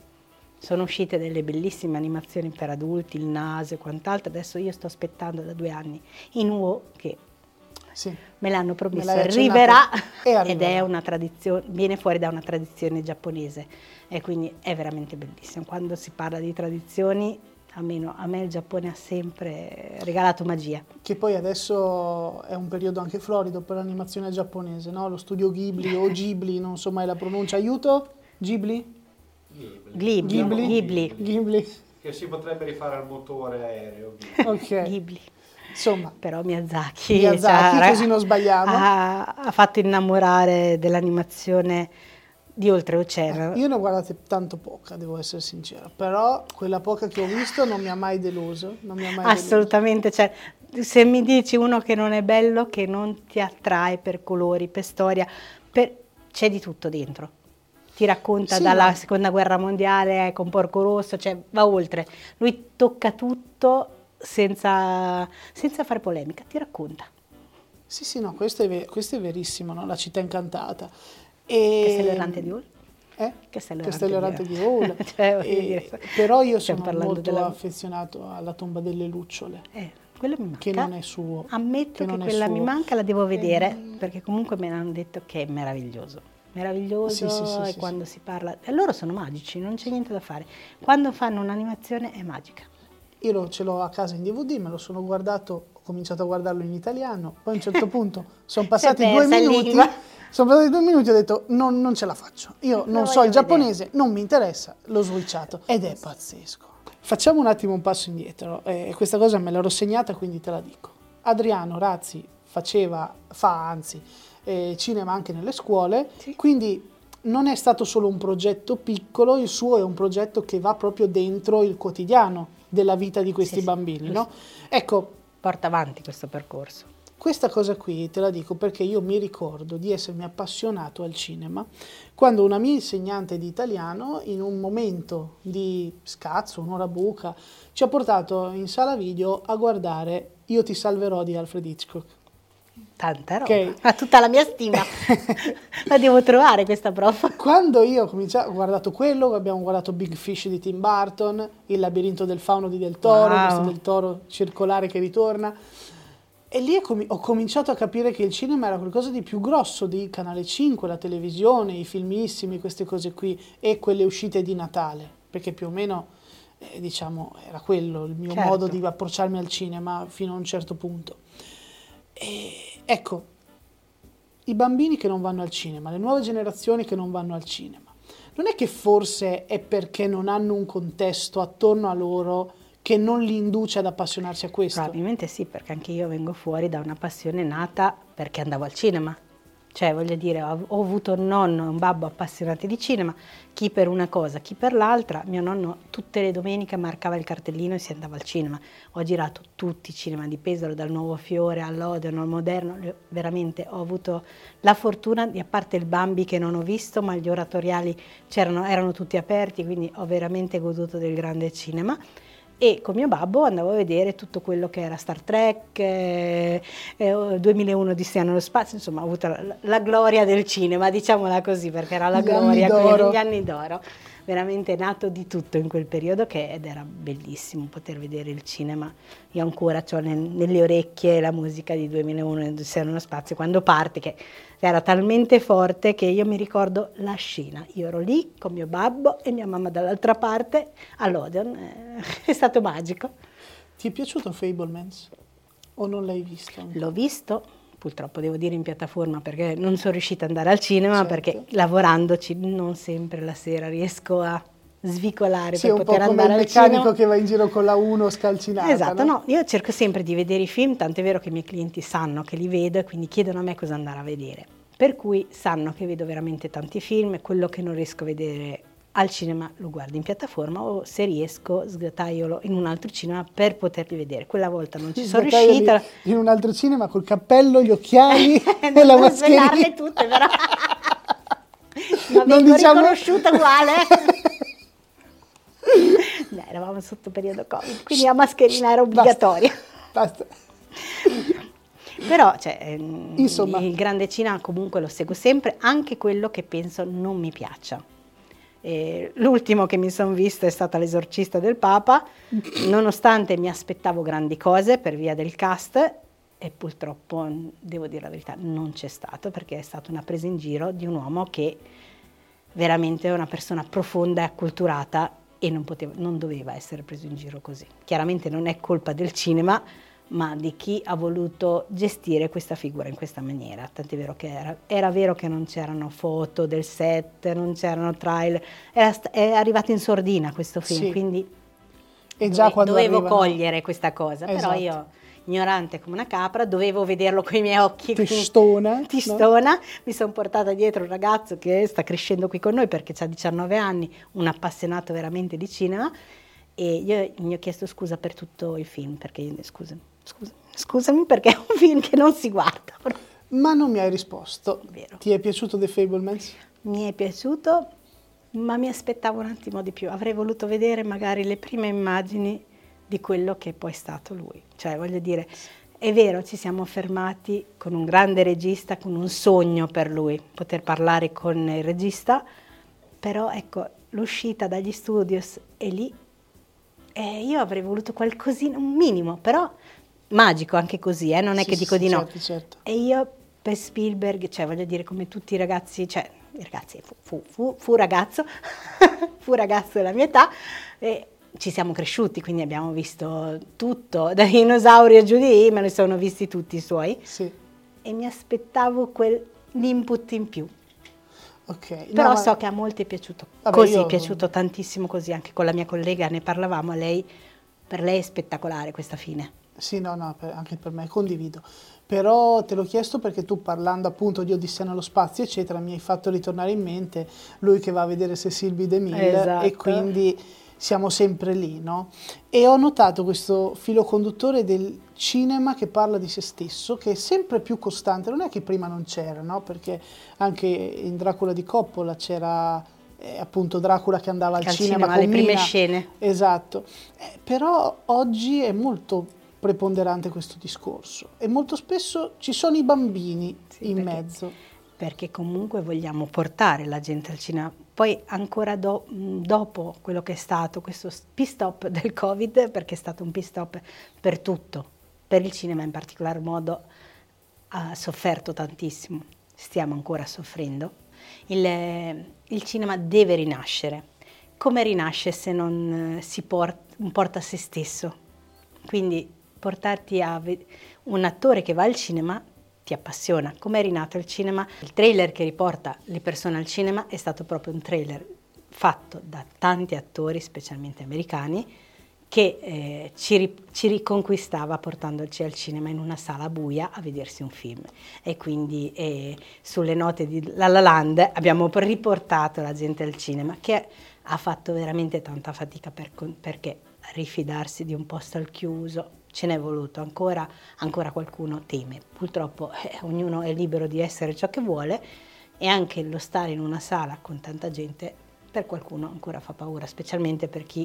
[SPEAKER 1] Sono uscite delle bellissime animazioni per adulti, il naso e quant'altro, adesso io sto aspettando da due anni Inu-Oh che
[SPEAKER 2] Sì.
[SPEAKER 1] me l'hanno
[SPEAKER 2] Me
[SPEAKER 1] promesso,
[SPEAKER 2] l'hai
[SPEAKER 1] arriverà,
[SPEAKER 2] e
[SPEAKER 1] ed
[SPEAKER 2] arriverà.
[SPEAKER 1] è una tradizione, viene fuori da una tradizione giapponese e quindi è veramente bellissimo. Quando si parla di tradizioni, almeno a me il Giappone ha sempre regalato magia.
[SPEAKER 2] Che poi adesso è un periodo anche florido per l'animazione giapponese, no? Lo studio Ghibli o Ghibli, non so mai la pronuncia, aiuto? Ghibli?
[SPEAKER 1] Ghibli,
[SPEAKER 2] Ghibli?
[SPEAKER 1] Ghibli,
[SPEAKER 2] Ghibli.
[SPEAKER 4] Che si potrebbe rifare al motore aereo.
[SPEAKER 2] Ok.
[SPEAKER 1] Ghibli.
[SPEAKER 2] Insomma,
[SPEAKER 1] Però Miyazaki,
[SPEAKER 2] Miyazaki,
[SPEAKER 1] cioè,
[SPEAKER 2] così non sbagliamo.
[SPEAKER 1] ha, ha fatto innamorare dell'animazione di oltreoceano.
[SPEAKER 2] Io ne ho guardate tanto poca, devo essere sincera, però quella poca che ho visto non mi ha mai deluso, non mi ha mai
[SPEAKER 1] Assolutamente, cioè, se mi dici uno che non è bello, che non ti attrae per colori, per storia, per- c'è di tutto dentro. Ti racconta
[SPEAKER 2] Sì,
[SPEAKER 1] dalla
[SPEAKER 2] ma-
[SPEAKER 1] seconda guerra mondiale con Porco Rosso, cioè va oltre. Lui tocca tutto senza, senza fare polemica, ti racconta.
[SPEAKER 2] deluso. Sì, sì, no, questo è, ve- questo è verissimo, no? La città incantata. E...
[SPEAKER 1] Castello Errante di Hall?
[SPEAKER 2] Eh?
[SPEAKER 1] Castello
[SPEAKER 2] Castello
[SPEAKER 1] Errante
[SPEAKER 2] Errante
[SPEAKER 1] di
[SPEAKER 2] di Hall.
[SPEAKER 1] Cioè, voglio
[SPEAKER 2] E-
[SPEAKER 1] dire,
[SPEAKER 2] però io
[SPEAKER 1] stiamo
[SPEAKER 2] sono
[SPEAKER 1] parlando
[SPEAKER 2] molto
[SPEAKER 1] della-
[SPEAKER 2] affezionato alla tomba delle lucciole,
[SPEAKER 1] Eh, quello mi manca.
[SPEAKER 2] che non è suo.
[SPEAKER 1] Ammetto che,
[SPEAKER 2] non è
[SPEAKER 1] quella mi
[SPEAKER 2] suo.
[SPEAKER 1] manca, la devo vedere,
[SPEAKER 2] Ehm,
[SPEAKER 1] perché comunque me l'hanno detto che è meraviglioso. Meraviglioso,
[SPEAKER 2] Sì, sì, sì,
[SPEAKER 1] e
[SPEAKER 2] sì,
[SPEAKER 1] quando
[SPEAKER 2] sì.
[SPEAKER 1] si parla... E loro sono magici, non c'è niente da fare. Quando fanno un'animazione è magica.
[SPEAKER 2] Io lo- ce l'ho a casa in D V D, me lo sono guardato, ho cominciato a guardarlo in italiano, poi a un certo punto sono passati due
[SPEAKER 1] persa in
[SPEAKER 2] minuti,
[SPEAKER 1] lingua.
[SPEAKER 2] sono passati due minuti e ho detto non, non ce la faccio, io
[SPEAKER 1] Lo
[SPEAKER 2] non so
[SPEAKER 1] voglio
[SPEAKER 2] il giapponese, non mi interessa, l'ho switchato ed è pazzesco. Facciamo un attimo un passo indietro, eh, questa cosa me l'ero segnata quindi te la dico. Adriano Razzi faceva, fa anzi, eh, cinema anche nelle scuole,
[SPEAKER 1] Sì.
[SPEAKER 2] quindi non è stato solo un progetto piccolo, il suo è un progetto che va proprio dentro il quotidiano della vita di questi
[SPEAKER 1] Sì, sì,
[SPEAKER 2] bambini,
[SPEAKER 1] giusto.
[SPEAKER 2] no? Ecco,
[SPEAKER 1] Porta avanti questo percorso.
[SPEAKER 2] questa cosa qui te la dico perché io mi ricordo di essermi appassionato al cinema quando una mia insegnante di italiano, in un momento di scazzo, un'ora buca, ci ha portato in sala video a guardare Io ti salverò di Alfred Hitchcock.
[SPEAKER 1] Tanta roba.
[SPEAKER 2] Ok.
[SPEAKER 1] Ha tutta la mia stima. La devo trovare questa prof.
[SPEAKER 2] Quando io ho cominciato, ho guardato quello, abbiamo guardato Big Fish di Tim Burton, Il labirinto del fauno di Del Toro,
[SPEAKER 1] Wow.
[SPEAKER 2] questo del toro circolare che ritorna. E lì ho comi- ho cominciato a capire che il cinema era qualcosa di più grosso di Canale cinque, la televisione, i filmissimi, queste cose qui, e quelle uscite di Natale, perché più o meno, eh, diciamo, era quello il mio
[SPEAKER 1] Certo.
[SPEAKER 2] modo di approcciarmi al cinema fino a un certo punto. E, ecco, i bambini che non vanno al cinema, le nuove generazioni che non vanno al cinema, non è che forse è perché non hanno un contesto attorno a loro che non li induce ad appassionarsi a questo?
[SPEAKER 1] Probabilmente sì, perché anche io vengo fuori da una passione nata perché andavo al cinema. Cioè, voglio dire, ho, ho avuto un nonno e un babbo appassionati di cinema, chi per una cosa, chi per l'altra. Mio nonno tutte le domeniche marcava il cartellino e si andava al cinema. Ho girato tutti i cinema di Pesaro, dal Nuovo Fiore all'Odeon, al Moderno. Veramente ho avuto la fortuna, di, a parte il Bambi che non ho visto, ma gli oratoriali c'erano, erano tutti aperti, quindi ho veramente goduto del grande cinema. E con mio babbo andavo a vedere tutto quello che era Star Trek, eh, eh, duemilauno Odissea nello spazio, insomma ho avuto la, la gloria del cinema, diciamola così, perché era la
[SPEAKER 2] Gli anni
[SPEAKER 1] gloria,
[SPEAKER 2] d'oro.
[SPEAKER 1] quelli- gli anni d'oro. Veramente nato di tutto in quel periodo che, ed era bellissimo poter vedere il cinema. Io ancora ho nel- nelle orecchie la musica di duemilauno Odissea nello spazio, quando parte, che era talmente forte che io mi ricordo la scena. Io ero lì con mio babbo e mia mamma dall'altra parte all'Odeon. eh, È stato magico.
[SPEAKER 2] Ti è piaciuto Fablemans? O non l'hai visto?
[SPEAKER 1] L'ho visto, purtroppo devo dire in piattaforma perché non sono riuscita ad andare al cinema,
[SPEAKER 2] Certo.
[SPEAKER 1] perché lavorandoci non sempre la sera riesco a svicolare
[SPEAKER 2] Sì, è
[SPEAKER 1] per
[SPEAKER 2] un po'
[SPEAKER 1] poter
[SPEAKER 2] come
[SPEAKER 1] andare
[SPEAKER 2] il
[SPEAKER 1] al
[SPEAKER 2] meccanico
[SPEAKER 1] cinema.
[SPEAKER 2] che va in giro con la uno scalcinata.
[SPEAKER 1] Esatto, no, io cerco sempre di vedere i film, tant'è vero che i miei clienti sanno che li vedo e quindi chiedono a me cosa andare a vedere. Per cui sanno che vedo veramente tanti film e quello che non riesco a vedere al cinema lo guardo in piattaforma o se riesco sgataiolo in un altro cinema per poterli vedere. Quella volta non ci sono
[SPEAKER 2] Sgattaioli
[SPEAKER 1] riuscita.
[SPEAKER 2] in un altro cinema col cappello, gli occhiali e
[SPEAKER 1] Non
[SPEAKER 2] la
[SPEAKER 1] devo
[SPEAKER 2] mascherina.
[SPEAKER 1] svelarle tutte, però. Ma
[SPEAKER 2] Non
[SPEAKER 1] vengo
[SPEAKER 2] diciamo-
[SPEAKER 1] riconosciuta uguale. No, eravamo sotto periodo Covid, quindi la mascherina era obbligatoria.
[SPEAKER 2] Basta.
[SPEAKER 1] Però cioè, ehm,
[SPEAKER 2] Insomma.
[SPEAKER 1] il grande cinema comunque lo seguo sempre, anche quello che penso non mi piaccia. E l'ultimo che mi sono visto è stata L'Esorcista del Papa, nonostante mi aspettavo grandi cose per via del cast, e purtroppo, devo dire la verità, non c'è stato, perché è stata una presa in giro di un uomo che veramente è una persona profonda e acculturata e non, poteva, non doveva essere preso in giro così. Chiaramente non è colpa del cinema, ma di chi ha voluto gestire questa figura in questa maniera. Tant'è vero che era, era vero che non c'erano foto del set, non c'erano trailer, era, è arrivato in sordina questo film,
[SPEAKER 2] Sì.
[SPEAKER 1] quindi
[SPEAKER 2] E già
[SPEAKER 1] dove,
[SPEAKER 2] quando
[SPEAKER 1] dovevo
[SPEAKER 2] arrivano-
[SPEAKER 1] cogliere questa cosa,
[SPEAKER 2] Esatto.
[SPEAKER 1] però io, ignorante come una capra, dovevo vederlo con i miei occhi.
[SPEAKER 2] Ti
[SPEAKER 1] quindi-
[SPEAKER 2] stona, no?
[SPEAKER 1] Ti stona. Mi sono portata dietro un ragazzo che sta crescendo qui con noi perché ha diciannove anni, un appassionato veramente di cinema, e io gli ho chiesto scusa per tutto il film, perché io, scusa, scusa, scusami perché è un film che non si guarda.
[SPEAKER 2] Ma non mi hai risposto.
[SPEAKER 1] Vero.
[SPEAKER 2] Ti è piaciuto The Fablemans?
[SPEAKER 1] Mi è piaciuto, ma mi aspettavo un attimo di più. Avrei voluto vedere magari le prime immagini di quello che è poi stato lui. Cioè, voglio dire, è vero, ci siamo fermati con un grande regista, con un sogno per lui, poter parlare con il regista, però ecco, l'uscita dagli studios è lì, e io avrei voluto qualcosina, un minimo, però magico anche così, eh, non è
[SPEAKER 2] Sì,
[SPEAKER 1] che
[SPEAKER 2] sì,
[SPEAKER 1] dico
[SPEAKER 2] sì,
[SPEAKER 1] di no.
[SPEAKER 2] certo, certo.
[SPEAKER 1] E io per Spielberg, cioè voglio dire, come tutti i ragazzi, cioè i ragazzi, fu, fu, fu, fu ragazzo, fu ragazzo della mia età, e ci siamo cresciuti, quindi abbiamo visto tutto, dai dinosauri a giù di lì, me ne sono visti tutti i suoi,
[SPEAKER 2] Sì.
[SPEAKER 1] e mi aspettavo quell'input in più.
[SPEAKER 2] Ok.
[SPEAKER 1] Però
[SPEAKER 2] No, ma-
[SPEAKER 1] so che a molti è piaciuto
[SPEAKER 2] Vabbè,
[SPEAKER 1] così,
[SPEAKER 2] io-
[SPEAKER 1] è piaciuto tantissimo così, anche con la mia collega ne parlavamo, lei, per lei è spettacolare questa fine.
[SPEAKER 2] Sì, no, no, per- anche per me, condivido. Però te l'ho chiesto perché tu, parlando appunto di Odissea nello spazio, eccetera, mi hai fatto ritornare in mente lui che va a vedere Cecil B. DeMille,
[SPEAKER 1] Esatto.
[SPEAKER 2] e quindi siamo sempre lì, no? E ho notato questo filo conduttore del cinema che parla di se stesso, che è sempre più costante. Non è che prima non c'era, no? Perché anche in Dracula di Coppola c'era eh, appunto Dracula che andava al
[SPEAKER 1] Al
[SPEAKER 2] cinema,
[SPEAKER 1] cinema,
[SPEAKER 2] con
[SPEAKER 1] le prime
[SPEAKER 2] Mina.
[SPEAKER 1] scene.
[SPEAKER 2] Esatto. Eh, però oggi è molto preponderante questo discorso e molto spesso ci sono i bambini
[SPEAKER 1] Sì,
[SPEAKER 2] in
[SPEAKER 1] perché-
[SPEAKER 2] mezzo.
[SPEAKER 1] Perché comunque vogliamo portare la gente al cinema. Poi ancora do- mh, dopo quello che è stato questo pit stop del Covid, perché è stato un pit stop per tutto, per il cinema in particolar modo, ha sofferto tantissimo, stiamo ancora soffrendo. Il, il cinema deve rinascere. Come rinasce se non eh, si port- porta se stesso? Quindi portarti a ve- un attore che va al cinema ti appassiona. Come è rinato il cinema? Il trailer che riporta le persone al cinema è stato proprio un trailer fatto da tanti attori, specialmente americani, che eh, ci, ri- ci riconquistava portandoci al cinema in una sala buia a vedersi un film. E quindi eh, sulle note di La La Land abbiamo riportato la gente al cinema, che ha fatto veramente tanta fatica per, perché rifidarsi di un posto al chiuso ce n'è voluto, ancora, ancora qualcuno teme. Purtroppo eh, ognuno è libero di essere ciò che vuole, e anche lo stare in una sala con tanta gente per qualcuno ancora fa paura, specialmente per chi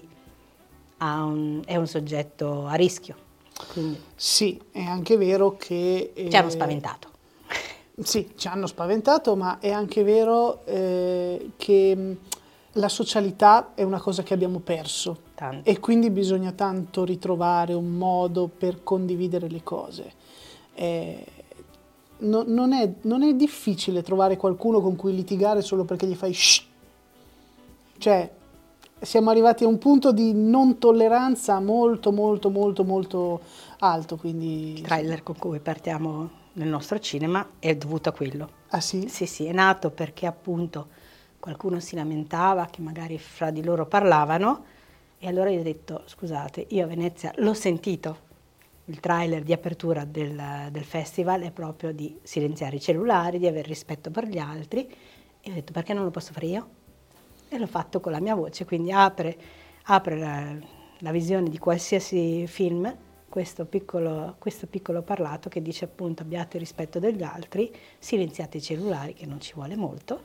[SPEAKER 1] ha un, è un soggetto a rischio. Quindi
[SPEAKER 2] Sì, è anche vero che... eh,
[SPEAKER 1] ci hanno spaventato.
[SPEAKER 2] Sì, ci hanno spaventato, ma è anche vero eh, che mh, la socialità è una cosa che abbiamo perso.
[SPEAKER 1] Tanto.
[SPEAKER 2] E quindi bisogna tanto ritrovare un modo per condividere le cose. Eh, no- non, è, non è difficile trovare qualcuno con cui litigare solo perché gli fai shh. Cioè, siamo arrivati a un punto di non tolleranza molto, molto, molto, molto alto. Quindi...
[SPEAKER 1] Il trailer con cui partiamo nel nostro cinema è dovuto a quello.
[SPEAKER 2] Ah sì?
[SPEAKER 1] Sì, sì, è nato perché appunto qualcuno si lamentava che magari fra di loro parlavano, e allora io ho detto, scusate, io a Venezia l'ho sentito, il trailer di apertura del, del festival è proprio di silenziare i cellulari, di avere rispetto per gli altri, e ho detto perché non lo posso fare io? E l'ho fatto con la mia voce, quindi apre, apre la, la visione di qualsiasi film, questo piccolo, questo piccolo parlato che dice appunto abbiate rispetto degli altri, silenziate i cellulari, che non ci vuole molto,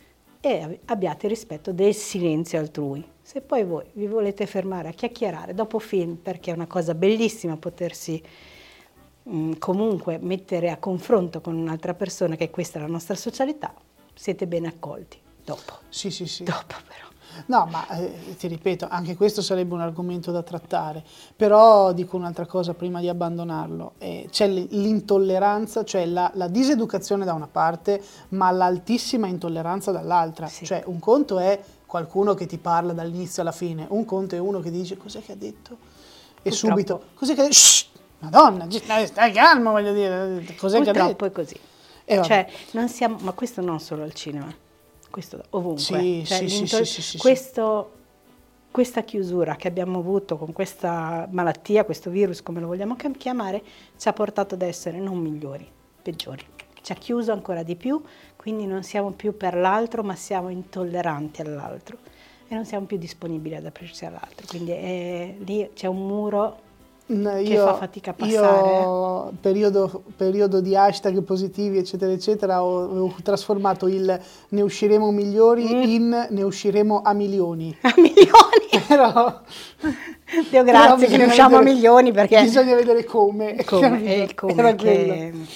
[SPEAKER 1] e abbiate rispetto del silenzio altrui. Se poi voi vi volete fermare a chiacchierare dopo film, perché è una cosa bellissima potersi mh, comunque mettere a confronto con un'altra persona, che questa è la nostra socialità, siete ben accolti. Dopo.
[SPEAKER 2] Sì, sì, sì.
[SPEAKER 1] Dopo però.
[SPEAKER 2] No, ma eh, ti ripeto, anche questo sarebbe un argomento da trattare, però dico un'altra cosa prima di abbandonarlo. Eh, c'è l'intolleranza, cioè la, la diseducazione da una parte, ma l'altissima intolleranza dall'altra.
[SPEAKER 1] Sì.
[SPEAKER 2] Cioè un conto è qualcuno che ti parla dall'inizio alla fine, un conto è uno che ti dice cos'è che ha detto? E
[SPEAKER 1] Purtroppo.
[SPEAKER 2] subito, cos'è che ha detto? Shh, Madonna, stai, stai calmo, voglio dire, cos'è che ha detto?
[SPEAKER 1] Purtroppo è così.
[SPEAKER 2] E vabbè.
[SPEAKER 1] Cioè, non siamo, ma questo non solo al cinema, questo ovunque.
[SPEAKER 2] Sì,
[SPEAKER 1] Cioè,
[SPEAKER 2] sì, sì,
[SPEAKER 1] l'intol-
[SPEAKER 2] sì, sì, sì,
[SPEAKER 1] questo, questa chiusura che abbiamo avuto con questa malattia, questo virus, come lo vogliamo chiam- chiamare, ci ha portato ad essere non migliori, peggiori. Ci ha chiuso ancora di più, quindi non siamo più per l'altro, ma siamo intolleranti all'altro e non siamo più disponibili ad aprirci all'altro. Quindi è, lì c'è un muro
[SPEAKER 2] No,
[SPEAKER 1] che
[SPEAKER 2] io,
[SPEAKER 1] fa fatica a passare.
[SPEAKER 2] Io, periodo, periodo di hashtag positivi, eccetera, eccetera, ho, ho trasformato il ne usciremo migliori
[SPEAKER 1] Mm.
[SPEAKER 2] in ne usciremo a milioni.
[SPEAKER 1] A milioni!
[SPEAKER 2] Però,
[SPEAKER 1] Dio
[SPEAKER 2] però
[SPEAKER 1] grazie che ne
[SPEAKER 2] bisogna
[SPEAKER 1] usciamo a
[SPEAKER 2] vedere-
[SPEAKER 1] milioni, perché
[SPEAKER 2] bisogna vedere come.
[SPEAKER 1] come,
[SPEAKER 2] capito?
[SPEAKER 1] è il come
[SPEAKER 2] Era
[SPEAKER 1] che-
[SPEAKER 2] quello.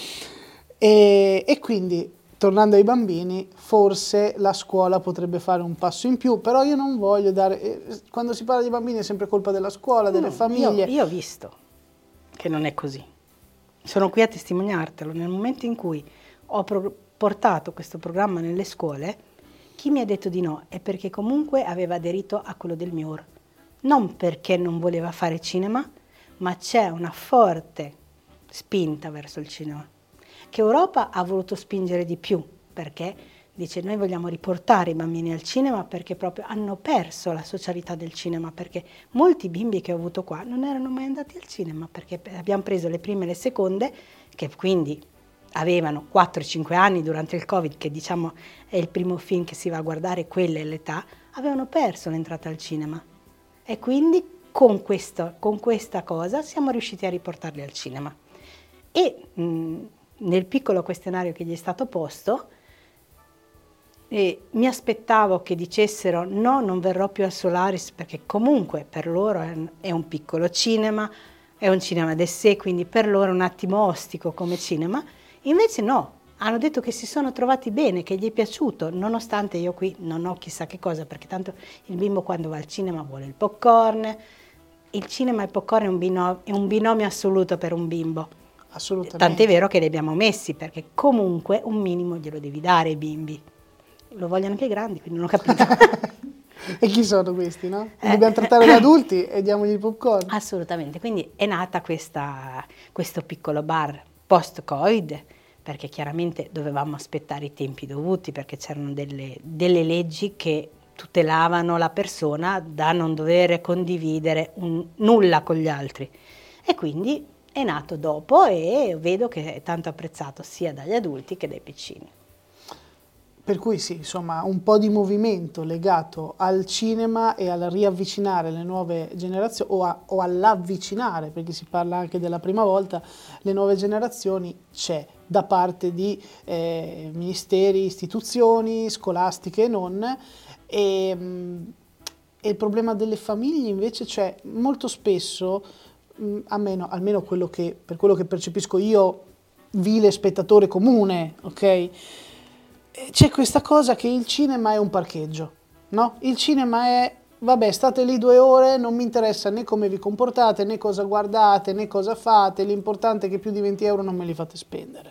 [SPEAKER 2] E, e quindi, tornando ai bambini, forse la scuola potrebbe fare un passo in più, però io non voglio dare... eh, Quando si parla di bambini è sempre colpa della scuola, delle
[SPEAKER 1] No,
[SPEAKER 2] famiglie.
[SPEAKER 1] Io, io ho visto che non è così. Sono qui a testimoniartelo. Nel momento in cui ho pro- portato questo programma nelle scuole, chi mi ha detto di no è perché comunque aveva aderito a quello del M I U R. Non perché non voleva fare cinema, ma c'è una forte spinta verso il cinema, che Europa ha voluto spingere di più, perché dice noi vogliamo riportare i bambini al cinema perché proprio hanno perso la socialità del cinema, perché molti bimbi che ho avuto qua non erano mai andati al cinema, perché abbiamo preso le prime e le seconde, che quindi avevano quattro cinque anni durante il Covid, che diciamo è il primo film che si va a guardare, quella è l'età, avevano perso l'entrata al cinema. E quindi con, questo, con questa cosa siamo riusciti a riportarli al cinema. E mh, nel piccolo questionario che gli è stato posto, e mi aspettavo che dicessero no, non verrò più al Solaris, perché comunque per loro è un, è un piccolo cinema, è un cinema de sé, quindi per loro è un attimo ostico come cinema. Invece no, hanno detto che si sono trovati bene, che gli è piaciuto, nonostante io qui non ho chissà che cosa, perché tanto il bimbo quando va al cinema vuole il popcorn. Il cinema e il popcorn è un binomio, è un binomio assoluto per un bimbo.
[SPEAKER 2] Assolutamente.
[SPEAKER 1] Tant'è vero che li abbiamo messi, perché comunque un minimo glielo devi dare ai bimbi. Lo vogliono anche i grandi, quindi non ho capito.
[SPEAKER 2] E chi sono questi, no?
[SPEAKER 1] Eh.
[SPEAKER 2] Dobbiamo trattare gli adulti e diamogli il popcorn.
[SPEAKER 1] Assolutamente, quindi è nata questa, questo piccolo bar post-Covid, perché chiaramente dovevamo aspettare i tempi dovuti, perché c'erano delle, delle leggi che tutelavano la persona da non dover condividere un, nulla con gli altri. E quindi è nato dopo e vedo che è tanto apprezzato sia dagli adulti che dai piccini.
[SPEAKER 2] Per cui sì, insomma, un po' di movimento legato al cinema e al riavvicinare le nuove generazioni, o, a, o all'avvicinare, perché si parla anche della prima volta, le nuove generazioni c'è da parte di eh, ministeri, istituzioni, scolastiche e non. E, mh, e il problema delle famiglie invece c'è molto spesso, mh, almeno, almeno quello che, per quello che percepisco io, vile spettatore comune, ok? C'è questa cosa che il cinema è un parcheggio, no? Il cinema è, vabbè, state lì due ore, non mi interessa né come vi comportate, né cosa guardate, né cosa fate, l'importante è che più di venti euro non me li fate spendere.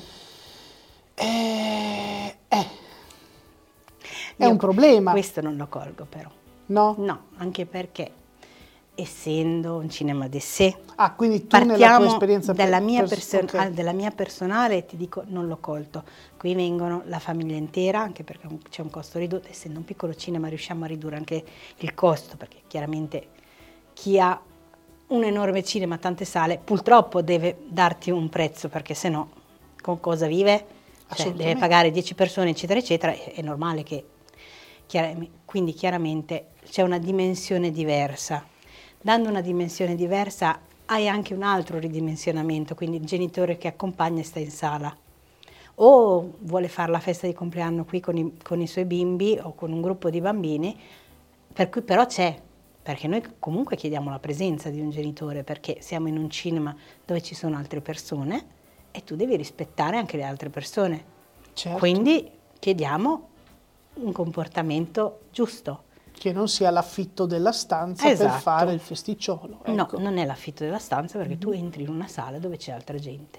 [SPEAKER 2] eh, eh, è
[SPEAKER 1] Io
[SPEAKER 2] un problema,
[SPEAKER 1] Questo non lo colgo però.
[SPEAKER 2] no?
[SPEAKER 1] No, anche perché essendo un cinema de sé,
[SPEAKER 2] Ah, quindi tu nella tua
[SPEAKER 1] partiamo
[SPEAKER 2] esperienza
[SPEAKER 1] dalla
[SPEAKER 2] per-
[SPEAKER 1] mia,
[SPEAKER 2] pers-
[SPEAKER 1] person-
[SPEAKER 2] ok.
[SPEAKER 1] ah, della mia personale, ti dico, non l'ho colto. Qui vengono la famiglia intera, anche perché c'è un costo ridotto, essendo un piccolo cinema riusciamo a ridurre anche il costo, perché chiaramente chi ha un enorme cinema, tante sale, purtroppo deve darti un prezzo, perché se no con cosa vive? Cioè,
[SPEAKER 2] Assolutamente.
[SPEAKER 1] deve pagare dieci persone, eccetera, eccetera, è, è normale che... chiar- quindi chiaramente c'è una dimensione diversa. Dando una dimensione diversa hai anche un altro ridimensionamento, quindi il genitore che accompagna e sta in sala. O vuole fare la festa di compleanno qui con i, con i suoi bimbi o con un gruppo di bambini, per cui però c'è, perché noi comunque chiediamo la presenza di un genitore, perché siamo in un cinema dove ci sono altre persone e tu devi rispettare anche le altre persone.
[SPEAKER 2] Certo.
[SPEAKER 1] Quindi chiediamo un comportamento giusto.
[SPEAKER 2] Che non sia l'affitto della stanza
[SPEAKER 1] Esatto.
[SPEAKER 2] per fare il festicciolo.
[SPEAKER 1] No,
[SPEAKER 2] Ecco.
[SPEAKER 1] non è l'affitto della stanza, perché tu entri in una sala dove c'è altra gente.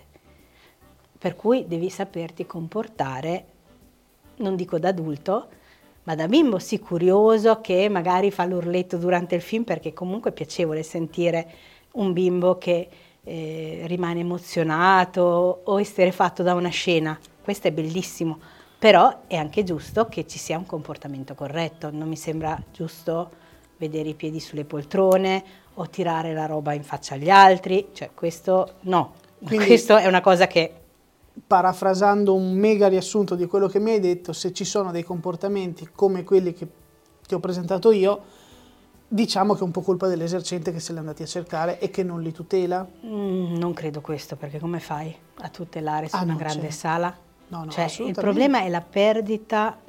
[SPEAKER 1] Per cui devi saperti comportare, non dico da adulto, ma da bimbo sì, curioso, che magari fa l'urletto durante il film, perché comunque è piacevole sentire un bimbo che eh, rimane emozionato o esterrefatto da una scena. Questo è bellissimo, però è anche giusto che ci sia un comportamento corretto. Non mi sembra giusto vedere i piedi sulle poltrone o tirare la roba in faccia agli altri, cioè questo no.
[SPEAKER 2] Quindi,
[SPEAKER 1] questo è una cosa che...
[SPEAKER 2] Parafrasando un mega riassunto di quello che mi hai detto, se ci sono dei comportamenti come quelli che ti ho presentato io, diciamo che è un po' colpa dell'esercente che se li è andati a cercare e che non li tutela?
[SPEAKER 1] Mm, non credo questo, perché come fai a tutelare su
[SPEAKER 2] Ah,
[SPEAKER 1] una
[SPEAKER 2] no,
[SPEAKER 1] grande
[SPEAKER 2] certo.
[SPEAKER 1] sala?
[SPEAKER 2] No, no,
[SPEAKER 1] Cioè, il
[SPEAKER 2] assolutamente.
[SPEAKER 1] problema è la perdita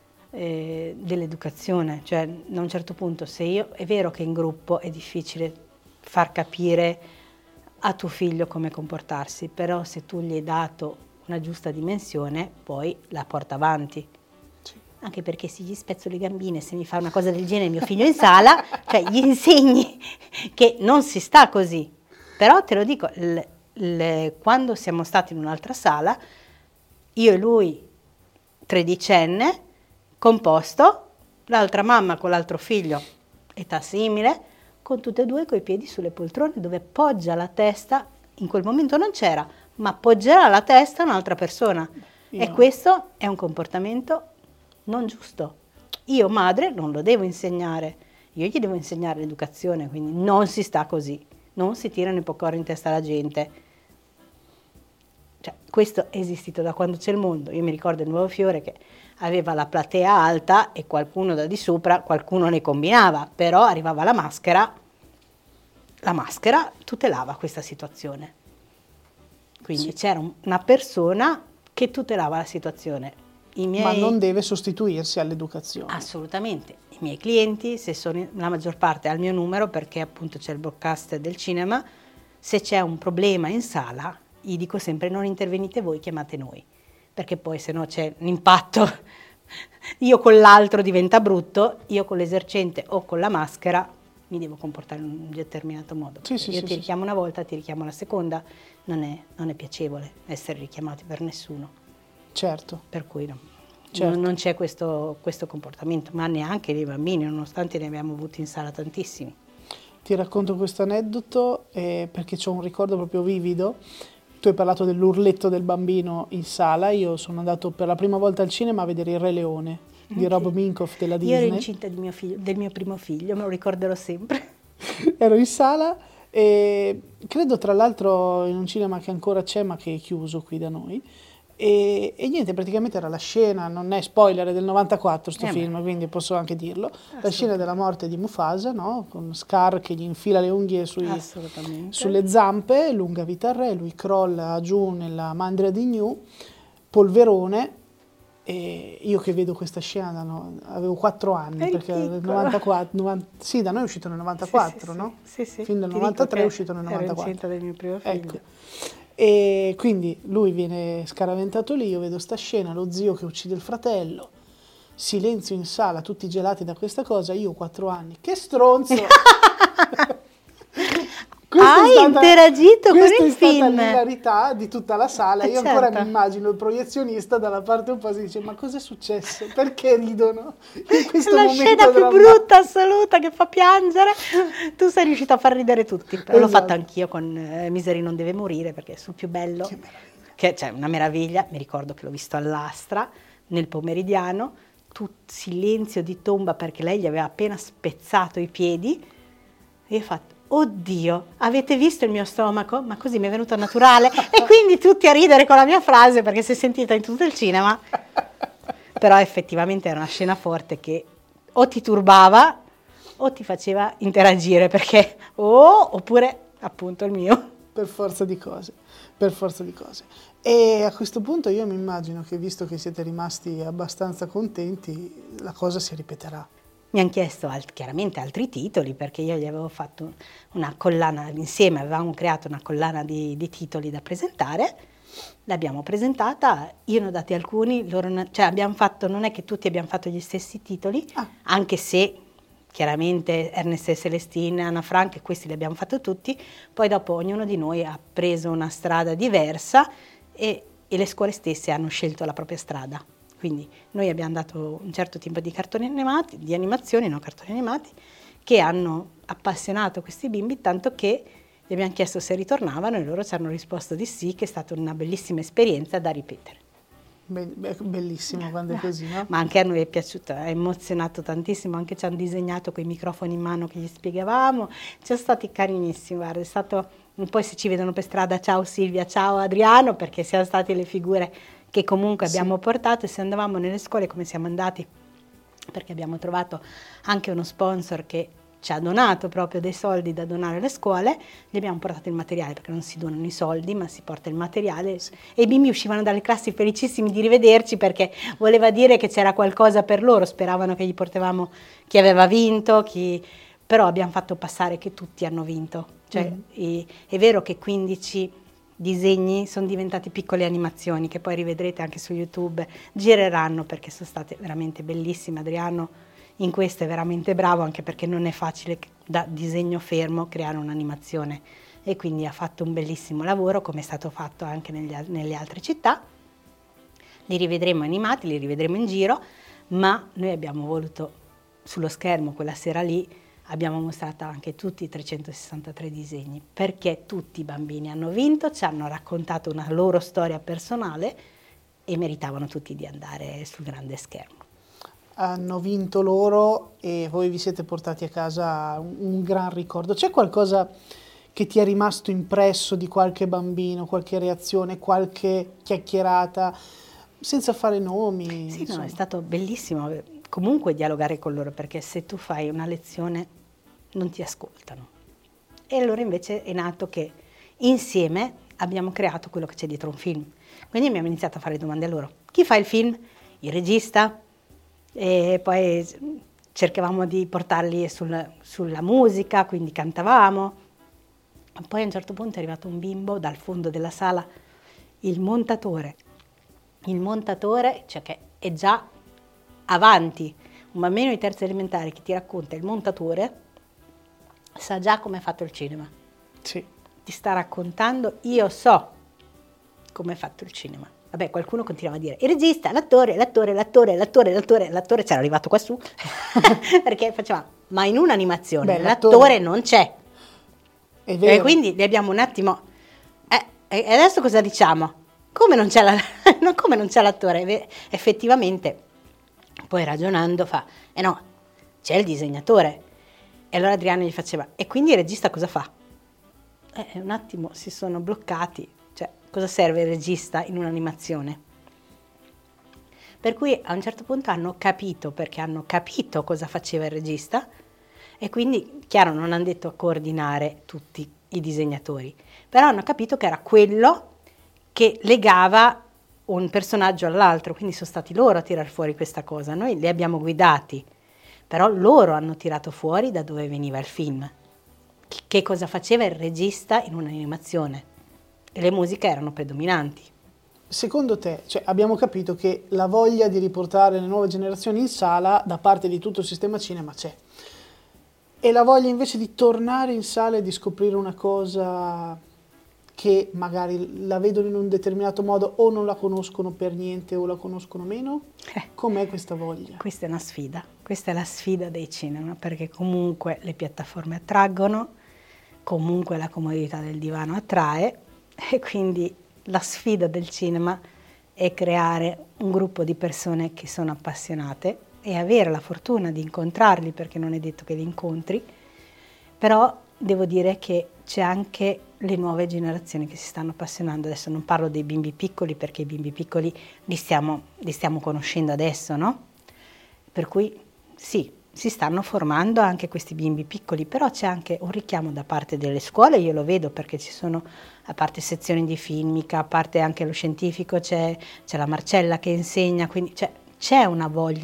[SPEAKER 1] eh, dell'educazione, cioè a un certo punto, se io, è vero che in gruppo è difficile far capire a tuo figlio come comportarsi, però se tu gli hai dato una giusta dimensione, poi la porta avanti.
[SPEAKER 2] Sì.
[SPEAKER 1] Anche perché se gli spezzo le gambine, se mi fa una cosa del genere mio figlio in sala, cioè gli insegni che non si sta così. Però te lo dico, l, l, quando siamo stati in un'altra sala, io e lui, tredicenne, composto, l'altra mamma con l'altro figlio, età simile, con tutte e due coi piedi sulle poltrone, dove poggia la testa, in quel momento non c'era, ma appoggerà la testa un'altra persona.
[SPEAKER 2] Io.
[SPEAKER 1] E questo è un comportamento non giusto. Io, madre, non lo devo insegnare, io gli devo insegnare l'educazione, quindi non si sta così, non si tirano i popcorn in testa alla gente. Cioè, questo è esistito da quando c'è il mondo. Io mi ricordo il Nuovo Fiore che aveva la platea alta e qualcuno da di sopra, qualcuno ne combinava, però arrivava la maschera, la maschera tutelava questa situazione. Quindi sì, c'era una persona che tutelava la situazione. I miei...
[SPEAKER 2] Ma non deve sostituirsi all'educazione.
[SPEAKER 1] Assolutamente. I miei clienti, se sono la maggior parte al mio numero, perché appunto c'è il broadcast del cinema, se c'è un problema in sala, gli dico sempre non intervenite voi, chiamate noi. Perché poi se no c'è un impatto, io con l'altro diventa brutto, io con l'esercente o con la maschera mi devo comportare in un determinato modo.
[SPEAKER 2] Sì, sì,
[SPEAKER 1] io
[SPEAKER 2] sì,
[SPEAKER 1] ti
[SPEAKER 2] sì,
[SPEAKER 1] richiamo una volta, ti richiamo la seconda, non è, non è piacevole essere richiamati per nessuno.
[SPEAKER 2] Certo.
[SPEAKER 1] Per cui no.
[SPEAKER 2] Certo.
[SPEAKER 1] Non, non c'è questo, questo comportamento, ma neanche dei bambini, nonostante ne abbiamo avuti in sala tantissimi.
[SPEAKER 2] Ti racconto questo aneddoto eh, perché c'ho un ricordo proprio vivido. Tu hai parlato dell'urletto del bambino in sala, io sono andato per la prima volta al cinema a vedere Il Re Leone di Rob Minkoff della Disney.
[SPEAKER 1] Io ero incinta di mio figlio, del mio primo figlio, me lo ricorderò sempre.
[SPEAKER 2] Ero in sala e credo tra l'altro in un cinema che ancora c'è ma che è chiuso qui da noi. E, e niente, praticamente era la scena, non è spoiler, è del novantaquattro sto
[SPEAKER 1] Eh
[SPEAKER 2] film,
[SPEAKER 1] beh.
[SPEAKER 2] quindi posso anche dirlo, la scena della morte di Mufasa, no? Con Scar che gli infila le unghie sui,
[SPEAKER 1] Assolutamente.
[SPEAKER 2] sulle zampe, lunga vita al re, lui crolla giù nella mandria di Gnu, polverone, e io che vedo questa scena da no, avevo quattro anni,
[SPEAKER 1] Eri
[SPEAKER 2] perché nel
[SPEAKER 1] piccolo.
[SPEAKER 2] novantaquattro, novanta, sì, da noi è uscito nel novantaquattro,
[SPEAKER 1] Sì, sì,
[SPEAKER 2] no?
[SPEAKER 1] sì, sì.
[SPEAKER 2] Fin del
[SPEAKER 1] Ti
[SPEAKER 2] novantatré è
[SPEAKER 1] dico
[SPEAKER 2] uscito nel
[SPEAKER 1] che
[SPEAKER 2] novantaquattro.
[SPEAKER 1] ero incinta del mio primo figlio.
[SPEAKER 2] Ecco. E quindi lui viene scaraventato lì, io vedo sta scena, lo zio che uccide il fratello, silenzio in sala, tutti gelati da questa cosa, io ho quattro anni, che stronzo! Questa
[SPEAKER 1] Hai
[SPEAKER 2] è stata-
[SPEAKER 1] interagito con
[SPEAKER 2] questa
[SPEAKER 1] il
[SPEAKER 2] è stata
[SPEAKER 1] film.
[SPEAKER 2] l'ilarità di tutta la sala,
[SPEAKER 1] Eh,
[SPEAKER 2] io ancora
[SPEAKER 1] certo.
[SPEAKER 2] mi immagino il proiezionista dalla parte opposta e dice ma cosa è successo? Perché ridono in questo
[SPEAKER 1] La
[SPEAKER 2] momento
[SPEAKER 1] scena più
[SPEAKER 2] drammatico?
[SPEAKER 1] brutta assoluta che fa piangere. Tu sei riuscito a far ridere tutti, però l'ho
[SPEAKER 2] Esatto.
[SPEAKER 1] fatto anch'io con eh, Misery non deve morire, perché è sul più bello,
[SPEAKER 2] Che meraviglia.
[SPEAKER 1] che c'è una meraviglia. Mi ricordo che l'ho visto all'Astra nel pomeridiano, tutto silenzio di tomba perché lei gli aveva appena spezzato i piedi e io ho fatto oddio, avete visto il mio stomaco? Ma così mi è venuto naturale e quindi tutti a ridere con la mia frase perché si è sentita in tutto il cinema. Però effettivamente era una scena forte che o ti turbava o ti faceva interagire, perché o oppure appunto il mio.
[SPEAKER 2] Per forza di cose, per forza di cose. E a questo punto io mi immagino che visto che siete rimasti abbastanza contenti, la cosa si ripeterà.
[SPEAKER 1] Mi hanno chiesto alt- chiaramente altri titoli, perché io gli avevo fatto una collana, insieme avevamo creato una collana di, di titoli da presentare, l'abbiamo presentata, io ne ho dati alcuni, loro ne- cioè abbiamo fatto, non è che tutti abbiamo fatto gli stessi titoli,
[SPEAKER 2] Ah.
[SPEAKER 1] anche se chiaramente Ernest e Celestine, Anna Frank, questi li abbiamo fatti tutti, poi dopo ognuno di noi ha preso una strada diversa e, e le scuole stesse hanno scelto la propria strada. Quindi noi abbiamo dato un certo tipo di cartoni animati, di animazioni, no cartoni animati, che hanno appassionato questi bimbi, tanto che gli abbiamo chiesto se ritornavano e loro ci hanno risposto di sì, che è stata una bellissima esperienza da ripetere.
[SPEAKER 2] Be- be- bellissimo quando è così, no?
[SPEAKER 1] Ma anche a noi è piaciuto, è emozionato tantissimo, anche ci hanno disegnato quei microfoni in mano che gli spiegavamo, ci sono stati carinissimi, guarda, è stato, poi se ci vedono per strada, ciao Silvia, ciao Adriano, perché siamo state le figure che comunque
[SPEAKER 2] Sì.
[SPEAKER 1] abbiamo portato, e se andavamo nelle scuole come siamo andati, perché abbiamo trovato anche uno sponsor che ci ha donato proprio dei soldi da donare alle scuole, gli abbiamo portato il materiale, perché non si donano i soldi ma si porta il materiale, sì. E i bimbi uscivano dalle classi felicissimi di rivederci, perché voleva dire che c'era qualcosa per loro, speravano che gli portavamo chi aveva vinto, chi... però abbiamo fatto passare che tutti hanno vinto, cioè mm. e, è vero che quindici disegni sono diventati piccole animazioni che poi rivedrete anche su YouTube, gireranno perché sono state veramente bellissime. Adriano in questo è veramente bravo, anche perché non è facile da disegno fermo creare un'animazione, e quindi ha fatto un bellissimo lavoro, come è stato fatto anche negli, nelle altre città. Li rivedremo animati, li rivedremo in giro, ma noi abbiamo voluto sullo schermo quella sera lì, abbiamo mostrato anche tutti i trecentosessantatré disegni, perché tutti i bambini hanno vinto, ci hanno raccontato una loro storia personale e meritavano tutti di andare sul grande schermo.
[SPEAKER 2] Hanno vinto loro e voi vi siete portati a casa un, un gran ricordo. C'è qualcosa che ti è rimasto impresso di qualche bambino, qualche reazione, qualche chiacchierata, senza fare nomi?
[SPEAKER 1] Sì, no, è stato bellissimo comunque dialogare con loro, perché se tu fai una lezione non ti ascoltano. E allora invece è nato che insieme abbiamo creato quello che c'è dietro un film. Quindi abbiamo iniziato a fare domande a loro. Chi fa il film? Il regista? E poi cercavamo di portarli sul, sulla musica, quindi cantavamo. Poi a un certo punto è arrivato un bimbo dal fondo della sala, il montatore. Il montatore, cioè che è già avanti, un bambino di terza elementare che ti racconta il montatore, sa già come è fatto il cinema.
[SPEAKER 2] Sì.
[SPEAKER 1] Ti sta raccontando, io so come è fatto il cinema. Vabbè, qualcuno continuava a dire, il regista, l'attore, l'attore, l'attore, l'attore, l'attore, l'attore, c'era arrivato qua su, perché faceva, ma in un'animazione Beh, l'attore, l'attore non c'è.
[SPEAKER 2] È vero.
[SPEAKER 1] E quindi li abbiamo un attimo, eh, e adesso cosa diciamo? Come non c'è, la, come non c'è l'attore? Effettivamente, poi ragionando fa, eh no, c'è il disegnatore. E allora Adriano gli faceva, e quindi il regista cosa fa? Eh, un attimo si sono bloccati. Cioè, cosa serve il regista in un'animazione? Per cui a un certo punto hanno capito, perché hanno capito cosa faceva il regista, e quindi, chiaro, non hanno detto a coordinare tutti i disegnatori, però hanno capito che era quello che legava un personaggio all'altro, quindi sono stati loro a tirar fuori questa cosa. Noi li abbiamo guidati, però loro hanno tirato fuori da dove veniva il film. Che cosa faceva il regista in un'animazione? E le musiche erano predominanti.
[SPEAKER 2] Secondo te, cioè, abbiamo capito che la voglia di riportare le nuove generazioni in sala da parte di tutto il sistema cinema c'è, e la voglia invece di tornare in sala e di scoprire una cosa che magari la vedono in un determinato modo o non la conoscono per niente o la conoscono meno?
[SPEAKER 1] Eh,
[SPEAKER 2] Com'è questa voglia?
[SPEAKER 1] Questa è una sfida, questa è la sfida dei cinema, perché comunque le piattaforme attraggono, comunque la comodità del divano attrae, e quindi la sfida del cinema è creare un gruppo di persone che sono appassionate e avere la fortuna di incontrarli, perché non è detto che li incontri, però devo dire che c'è anche le nuove generazioni che si stanno appassionando. Adesso non parlo dei bimbi piccoli, perché i bimbi piccoli li stiamo, li stiamo conoscendo adesso, no? Per cui sì, si stanno formando anche questi bimbi piccoli, però c'è anche un richiamo da parte delle scuole, io lo vedo perché ci sono, a parte sezioni di filmica, a parte anche lo scientifico, c'è, c'è la Marcella che insegna, quindi c'è, c'è una voglia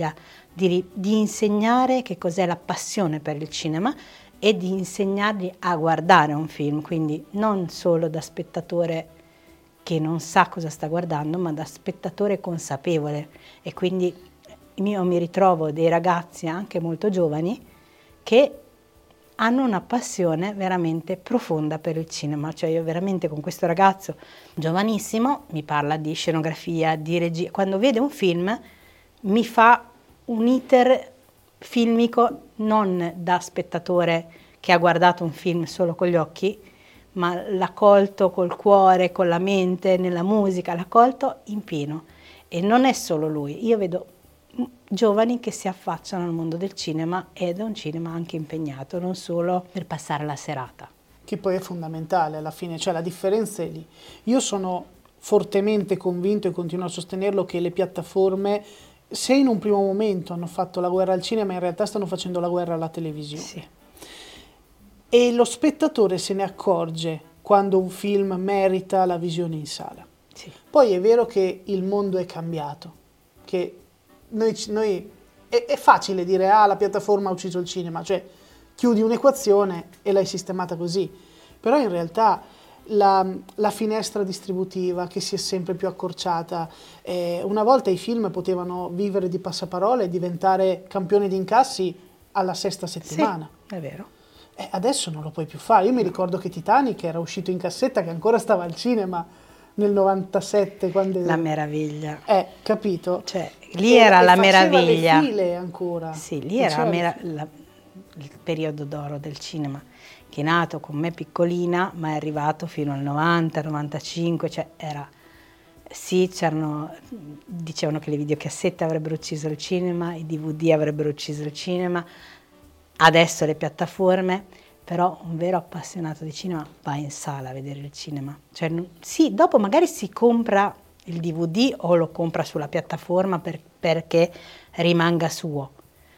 [SPEAKER 1] di, di insegnare che cos'è la passione per il cinema e di insegnargli a guardare un film, quindi non solo da spettatore che non sa cosa sta guardando, ma da spettatore consapevole. E quindi io mi ritrovo dei ragazzi anche molto giovani che hanno una passione veramente profonda per il cinema. Cioè io veramente con questo ragazzo giovanissimo mi parla di scenografia, di regia. Quando vede un film mi fa un iter filmico non da spettatore che ha guardato un film solo con gli occhi, ma l'ha colto col cuore, con la mente, nella musica, l'ha colto in pieno. E non è solo lui, io vedo giovani che si affacciano al mondo del cinema ed è un cinema anche impegnato, non solo per passare la serata.
[SPEAKER 2] Che poi è fondamentale alla fine, cioè la differenza è lì. Io sono fortemente convinto e continuo a sostenerlo che le piattaforme, se in un primo momento hanno fatto la guerra al cinema, in realtà stanno facendo la guerra alla televisione.
[SPEAKER 1] Sì.
[SPEAKER 2] E lo spettatore se ne accorge quando un film merita la visione in sala.
[SPEAKER 1] Sì.
[SPEAKER 2] Poi è vero che il mondo è cambiato, che noi, noi è, è facile dire ah la piattaforma ha ucciso il cinema, cioè chiudi un'equazione e l'hai sistemata così, però in realtà la, la finestra distributiva che si è sempre più accorciata, eh, una volta i film potevano vivere di passaparole e diventare campioni di incassi alla sesta settimana.
[SPEAKER 1] Sì, è vero.
[SPEAKER 2] Eh, adesso non lo puoi più fare. Io mi ricordo che Titanic era uscito in cassetta, che ancora stava al cinema nel novantasette. Quando...
[SPEAKER 1] La meraviglia.
[SPEAKER 2] Eh, capito?
[SPEAKER 1] Cioè, lì
[SPEAKER 2] E-
[SPEAKER 1] era
[SPEAKER 2] e
[SPEAKER 1] la
[SPEAKER 2] faceva
[SPEAKER 1] meraviglia.
[SPEAKER 2] le file ancora.
[SPEAKER 1] Sì, lì era
[SPEAKER 2] Faceva
[SPEAKER 1] la
[SPEAKER 2] le
[SPEAKER 1] mera-
[SPEAKER 2] file.
[SPEAKER 1] la- il periodo d'oro del cinema, che è nato con me piccolina, ma è arrivato fino al novanta, novantacinque, cioè era... Sì, c'erano, dicevano che le videocassette avrebbero ucciso il cinema, i D V D avrebbero ucciso il cinema, adesso le piattaforme, però un vero appassionato di cinema va in sala a vedere il cinema. Cioè, non- sì, dopo magari si compra il D V D o lo compra sulla piattaforma per- perché rimanga suo,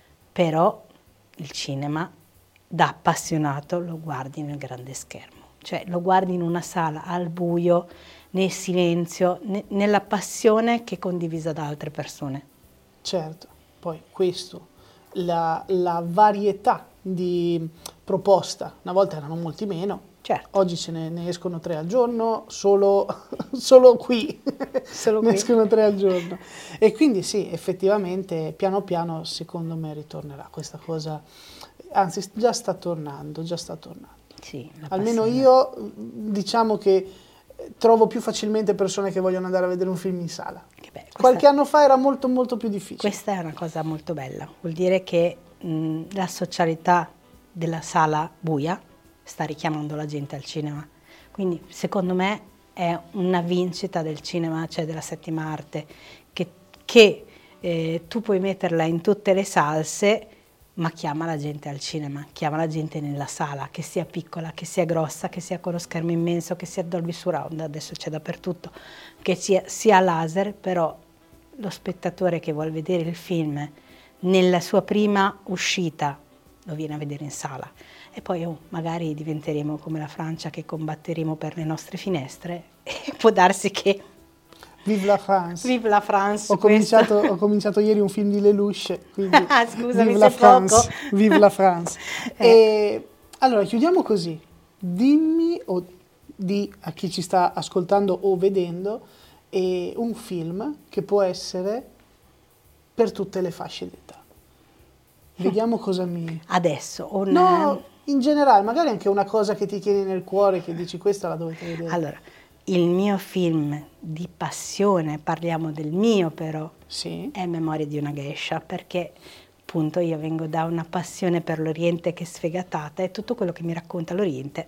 [SPEAKER 1] però il cinema da appassionato lo guardi nel grande schermo, cioè lo guardi in una sala al buio, nel silenzio, ne- nella passione che è condivisa da altre persone.
[SPEAKER 2] Certo, poi questo, la, la varietà di proposta, una volta erano molti meno,
[SPEAKER 1] Certo.
[SPEAKER 2] oggi ce ne, ne escono tre al giorno, solo, solo qui,
[SPEAKER 1] Solo
[SPEAKER 2] ne
[SPEAKER 1] qui.
[SPEAKER 2] escono tre al giorno. E quindi sì, effettivamente piano piano secondo me ritornerà questa cosa, anzi già sta tornando, già sta tornando.
[SPEAKER 1] Sì, la
[SPEAKER 2] Almeno
[SPEAKER 1] passione.
[SPEAKER 2] io diciamo che trovo più facilmente persone che vogliono andare a vedere un film in sala.
[SPEAKER 1] Che beh, questa-
[SPEAKER 2] Qualche anno fa era molto molto più difficile.
[SPEAKER 1] Questa è una cosa molto bella, vuol dire che mh, la socialità della sala buia sta richiamando la gente al cinema. Quindi secondo me è una vincita del cinema, cioè della settima arte, che, che eh, tu puoi metterla in tutte le salse, ma chiama la gente al cinema, chiama la gente nella sala, che sia piccola, che sia grossa, che sia con lo schermo immenso, che sia Dolby Surround, adesso c'è dappertutto, che sia, sia laser, però lo spettatore che vuole vedere il film nella sua prima uscita lo viene a vedere in sala. E poi oh, magari diventeremo come la Francia, che combatteremo per le nostre finestre e può darsi che
[SPEAKER 2] Vive la France.
[SPEAKER 1] vive la France.
[SPEAKER 2] Ho
[SPEAKER 1] questo.
[SPEAKER 2] cominciato, ho cominciato ieri un film di Lelouch, quindi
[SPEAKER 1] Ah, scusami,
[SPEAKER 2] vive la
[SPEAKER 1] sei
[SPEAKER 2] France,
[SPEAKER 1] poco.
[SPEAKER 2] vive la France.
[SPEAKER 1] Eh.
[SPEAKER 2] E, allora, chiudiamo così. Dimmi o di a chi ci sta ascoltando o vedendo eh, un film che può essere per tutte le fasce d'età. Vediamo cosa mi...
[SPEAKER 1] Adesso, un,
[SPEAKER 2] No, in generale, magari anche una cosa che ti tieni nel cuore, che dici questa la dovete vedere.
[SPEAKER 1] allora, il mio film di passione, parliamo del mio però,
[SPEAKER 2] Sì,
[SPEAKER 1] è Memorie di una geisha, perché appunto io vengo da una passione per l'Oriente che è sfegatata e tutto quello che mi racconta l'Oriente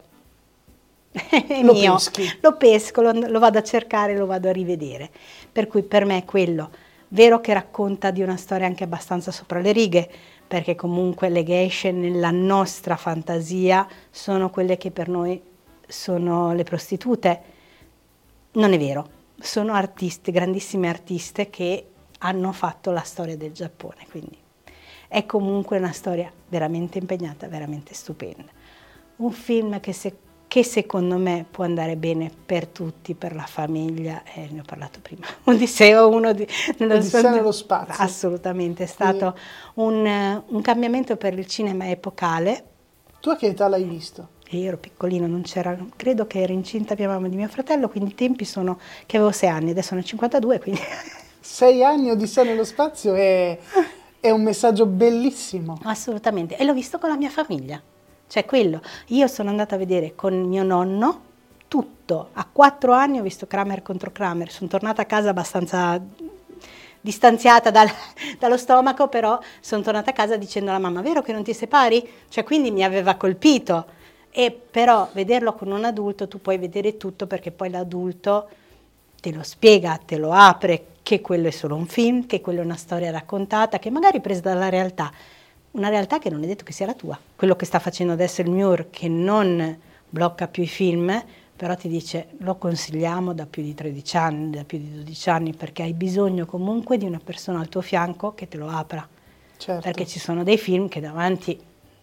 [SPEAKER 1] è
[SPEAKER 2] Lo
[SPEAKER 1] mio.
[SPEAKER 2] peschi.
[SPEAKER 1] Lo pesco, lo, lo vado a cercare, lo vado a rivedere. Per cui per me è quello, vero che racconta di una storia anche abbastanza sopra le righe, perché comunque le geishe nella nostra fantasia sono quelle che per noi sono le prostitute. Non è vero, sono artiste, grandissime artiste che hanno fatto la storia del Giappone, quindi è comunque una storia veramente impegnata, veramente stupenda. Un film che, se, che secondo me può andare bene per tutti, per la famiglia, eh, ne ho parlato prima, Odisseo uno di, nello,
[SPEAKER 2] Odissea nello spazio.
[SPEAKER 1] Assolutamente, è stato sì. un, un cambiamento per il cinema epocale.
[SPEAKER 2] Tu a che età l'hai visto?
[SPEAKER 1] Io ero piccolino, non c'era, credo che ero incinta mia mamma di mio fratello, quindi i tempi sono che avevo sei anni, adesso ne ho cinquantadue, quindi...
[SPEAKER 2] Sei anni Odissea nello spazio è, è un messaggio bellissimo.
[SPEAKER 1] Assolutamente, e l'ho visto con la mia famiglia, cioè quello. Io sono andata a vedere con mio nonno tutto, a quattro anni ho visto Kramer contro Kramer, sono tornata a casa abbastanza distanziata dal, dallo stomaco, però sono tornata a casa dicendo alla mamma, vero che non ti separi? Cioè quindi mi aveva colpito. E però vederlo con un adulto tu puoi vedere tutto, perché poi l'adulto te lo spiega, te lo apre, che quello è solo un film, che quello è una storia raccontata, che magari è presa dalla realtà, una realtà che non è detto che sia la tua. Quello che sta facendo adesso il M U R, che non blocca più i film, però ti dice lo consigliamo da più di tredici anni, da più di dodici anni, perché hai bisogno comunque di una persona al tuo fianco che te lo apra.
[SPEAKER 2] Certo.
[SPEAKER 1] Perché ci sono dei film che davanti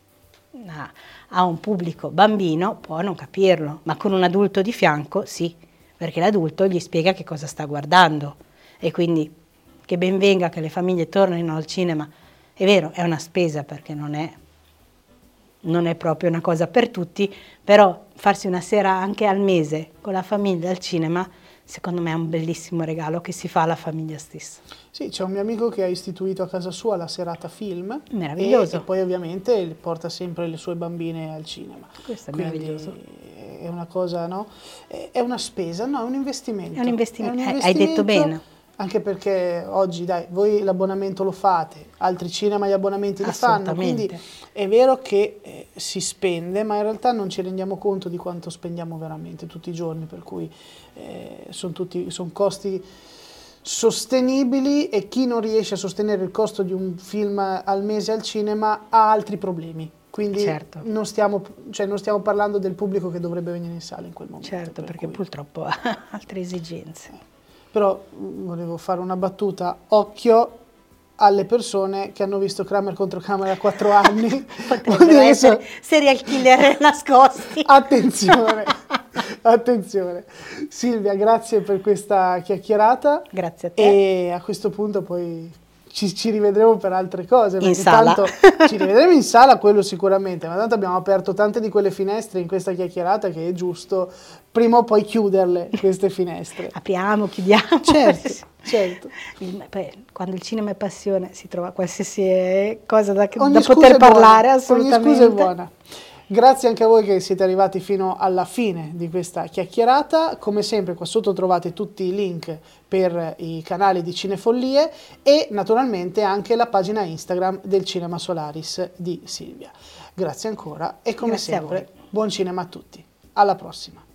[SPEAKER 1] a, a un pubblico bambino può non capirlo, ma con un adulto di fianco sì, perché l'adulto gli spiega che cosa sta guardando. E quindi che ben venga che le famiglie tornino al cinema. È vero, è una spesa, perché non è, non è proprio una cosa per tutti, però farsi una sera anche al mese con la famiglia al cinema, secondo me è un bellissimo regalo che si fa alla famiglia stessa.
[SPEAKER 2] Sì, c'è un mio amico che ha istituito a casa sua la serata film.
[SPEAKER 1] Meraviglioso.
[SPEAKER 2] E, e poi ovviamente porta sempre le sue bambine al cinema.
[SPEAKER 1] Questo è
[SPEAKER 2] Quindi
[SPEAKER 1] meraviglioso.
[SPEAKER 2] È una cosa, no? È una spesa, no, è un investimento.
[SPEAKER 1] È un investimento,
[SPEAKER 2] È un
[SPEAKER 1] eh, hai detto bene.
[SPEAKER 2] Anche perché oggi, dai, voi l'abbonamento lo fate, altri cinema gli abbonamenti li fanno, quindi è vero che eh, si spende, ma in realtà non ci rendiamo conto di quanto spendiamo veramente tutti i giorni, per cui eh, sono tutti, son costi sostenibili, e chi non riesce a sostenere il costo di un film al mese al cinema ha altri problemi. Quindi
[SPEAKER 1] certo.
[SPEAKER 2] non, stiamo, cioè non stiamo parlando del pubblico che dovrebbe venire in sala in quel momento.
[SPEAKER 1] Certo,
[SPEAKER 2] per
[SPEAKER 1] perché
[SPEAKER 2] cui...
[SPEAKER 1] purtroppo ha altre esigenze.
[SPEAKER 2] Però volevo fare una battuta, occhio alle persone che hanno visto Kramer contro Kramer a quattro anni.
[SPEAKER 1] Potrebbero essere serial killer nascosti.
[SPEAKER 2] Attenzione, attenzione. Silvia, grazie per questa chiacchierata.
[SPEAKER 1] Grazie a te.
[SPEAKER 2] E a questo punto poi ci, ci rivedremo per altre cose.
[SPEAKER 1] In sala.
[SPEAKER 2] Tanto ci rivedremo in sala, quello sicuramente, ma tanto abbiamo aperto tante di quelle finestre in questa chiacchierata che è giusto prima o poi chiuderle, queste finestre.
[SPEAKER 1] Apriamo, chiudiamo.
[SPEAKER 2] Certo, certo.
[SPEAKER 1] Poi, quando il cinema è passione si trova qualsiasi cosa da,
[SPEAKER 2] Ogni
[SPEAKER 1] da poter parlare,
[SPEAKER 2] buona.
[SPEAKER 1] assolutamente.
[SPEAKER 2] Ogni scusa è buona. Grazie anche a voi che siete arrivati fino alla fine di questa chiacchierata. Come sempre qua sotto trovate tutti i link per i canali di Cinefollie e naturalmente anche la pagina Instagram del Cinema Solaris di Silvia. Grazie ancora e come
[SPEAKER 1] Grazie
[SPEAKER 2] sempre buon cinema a tutti. Alla prossima.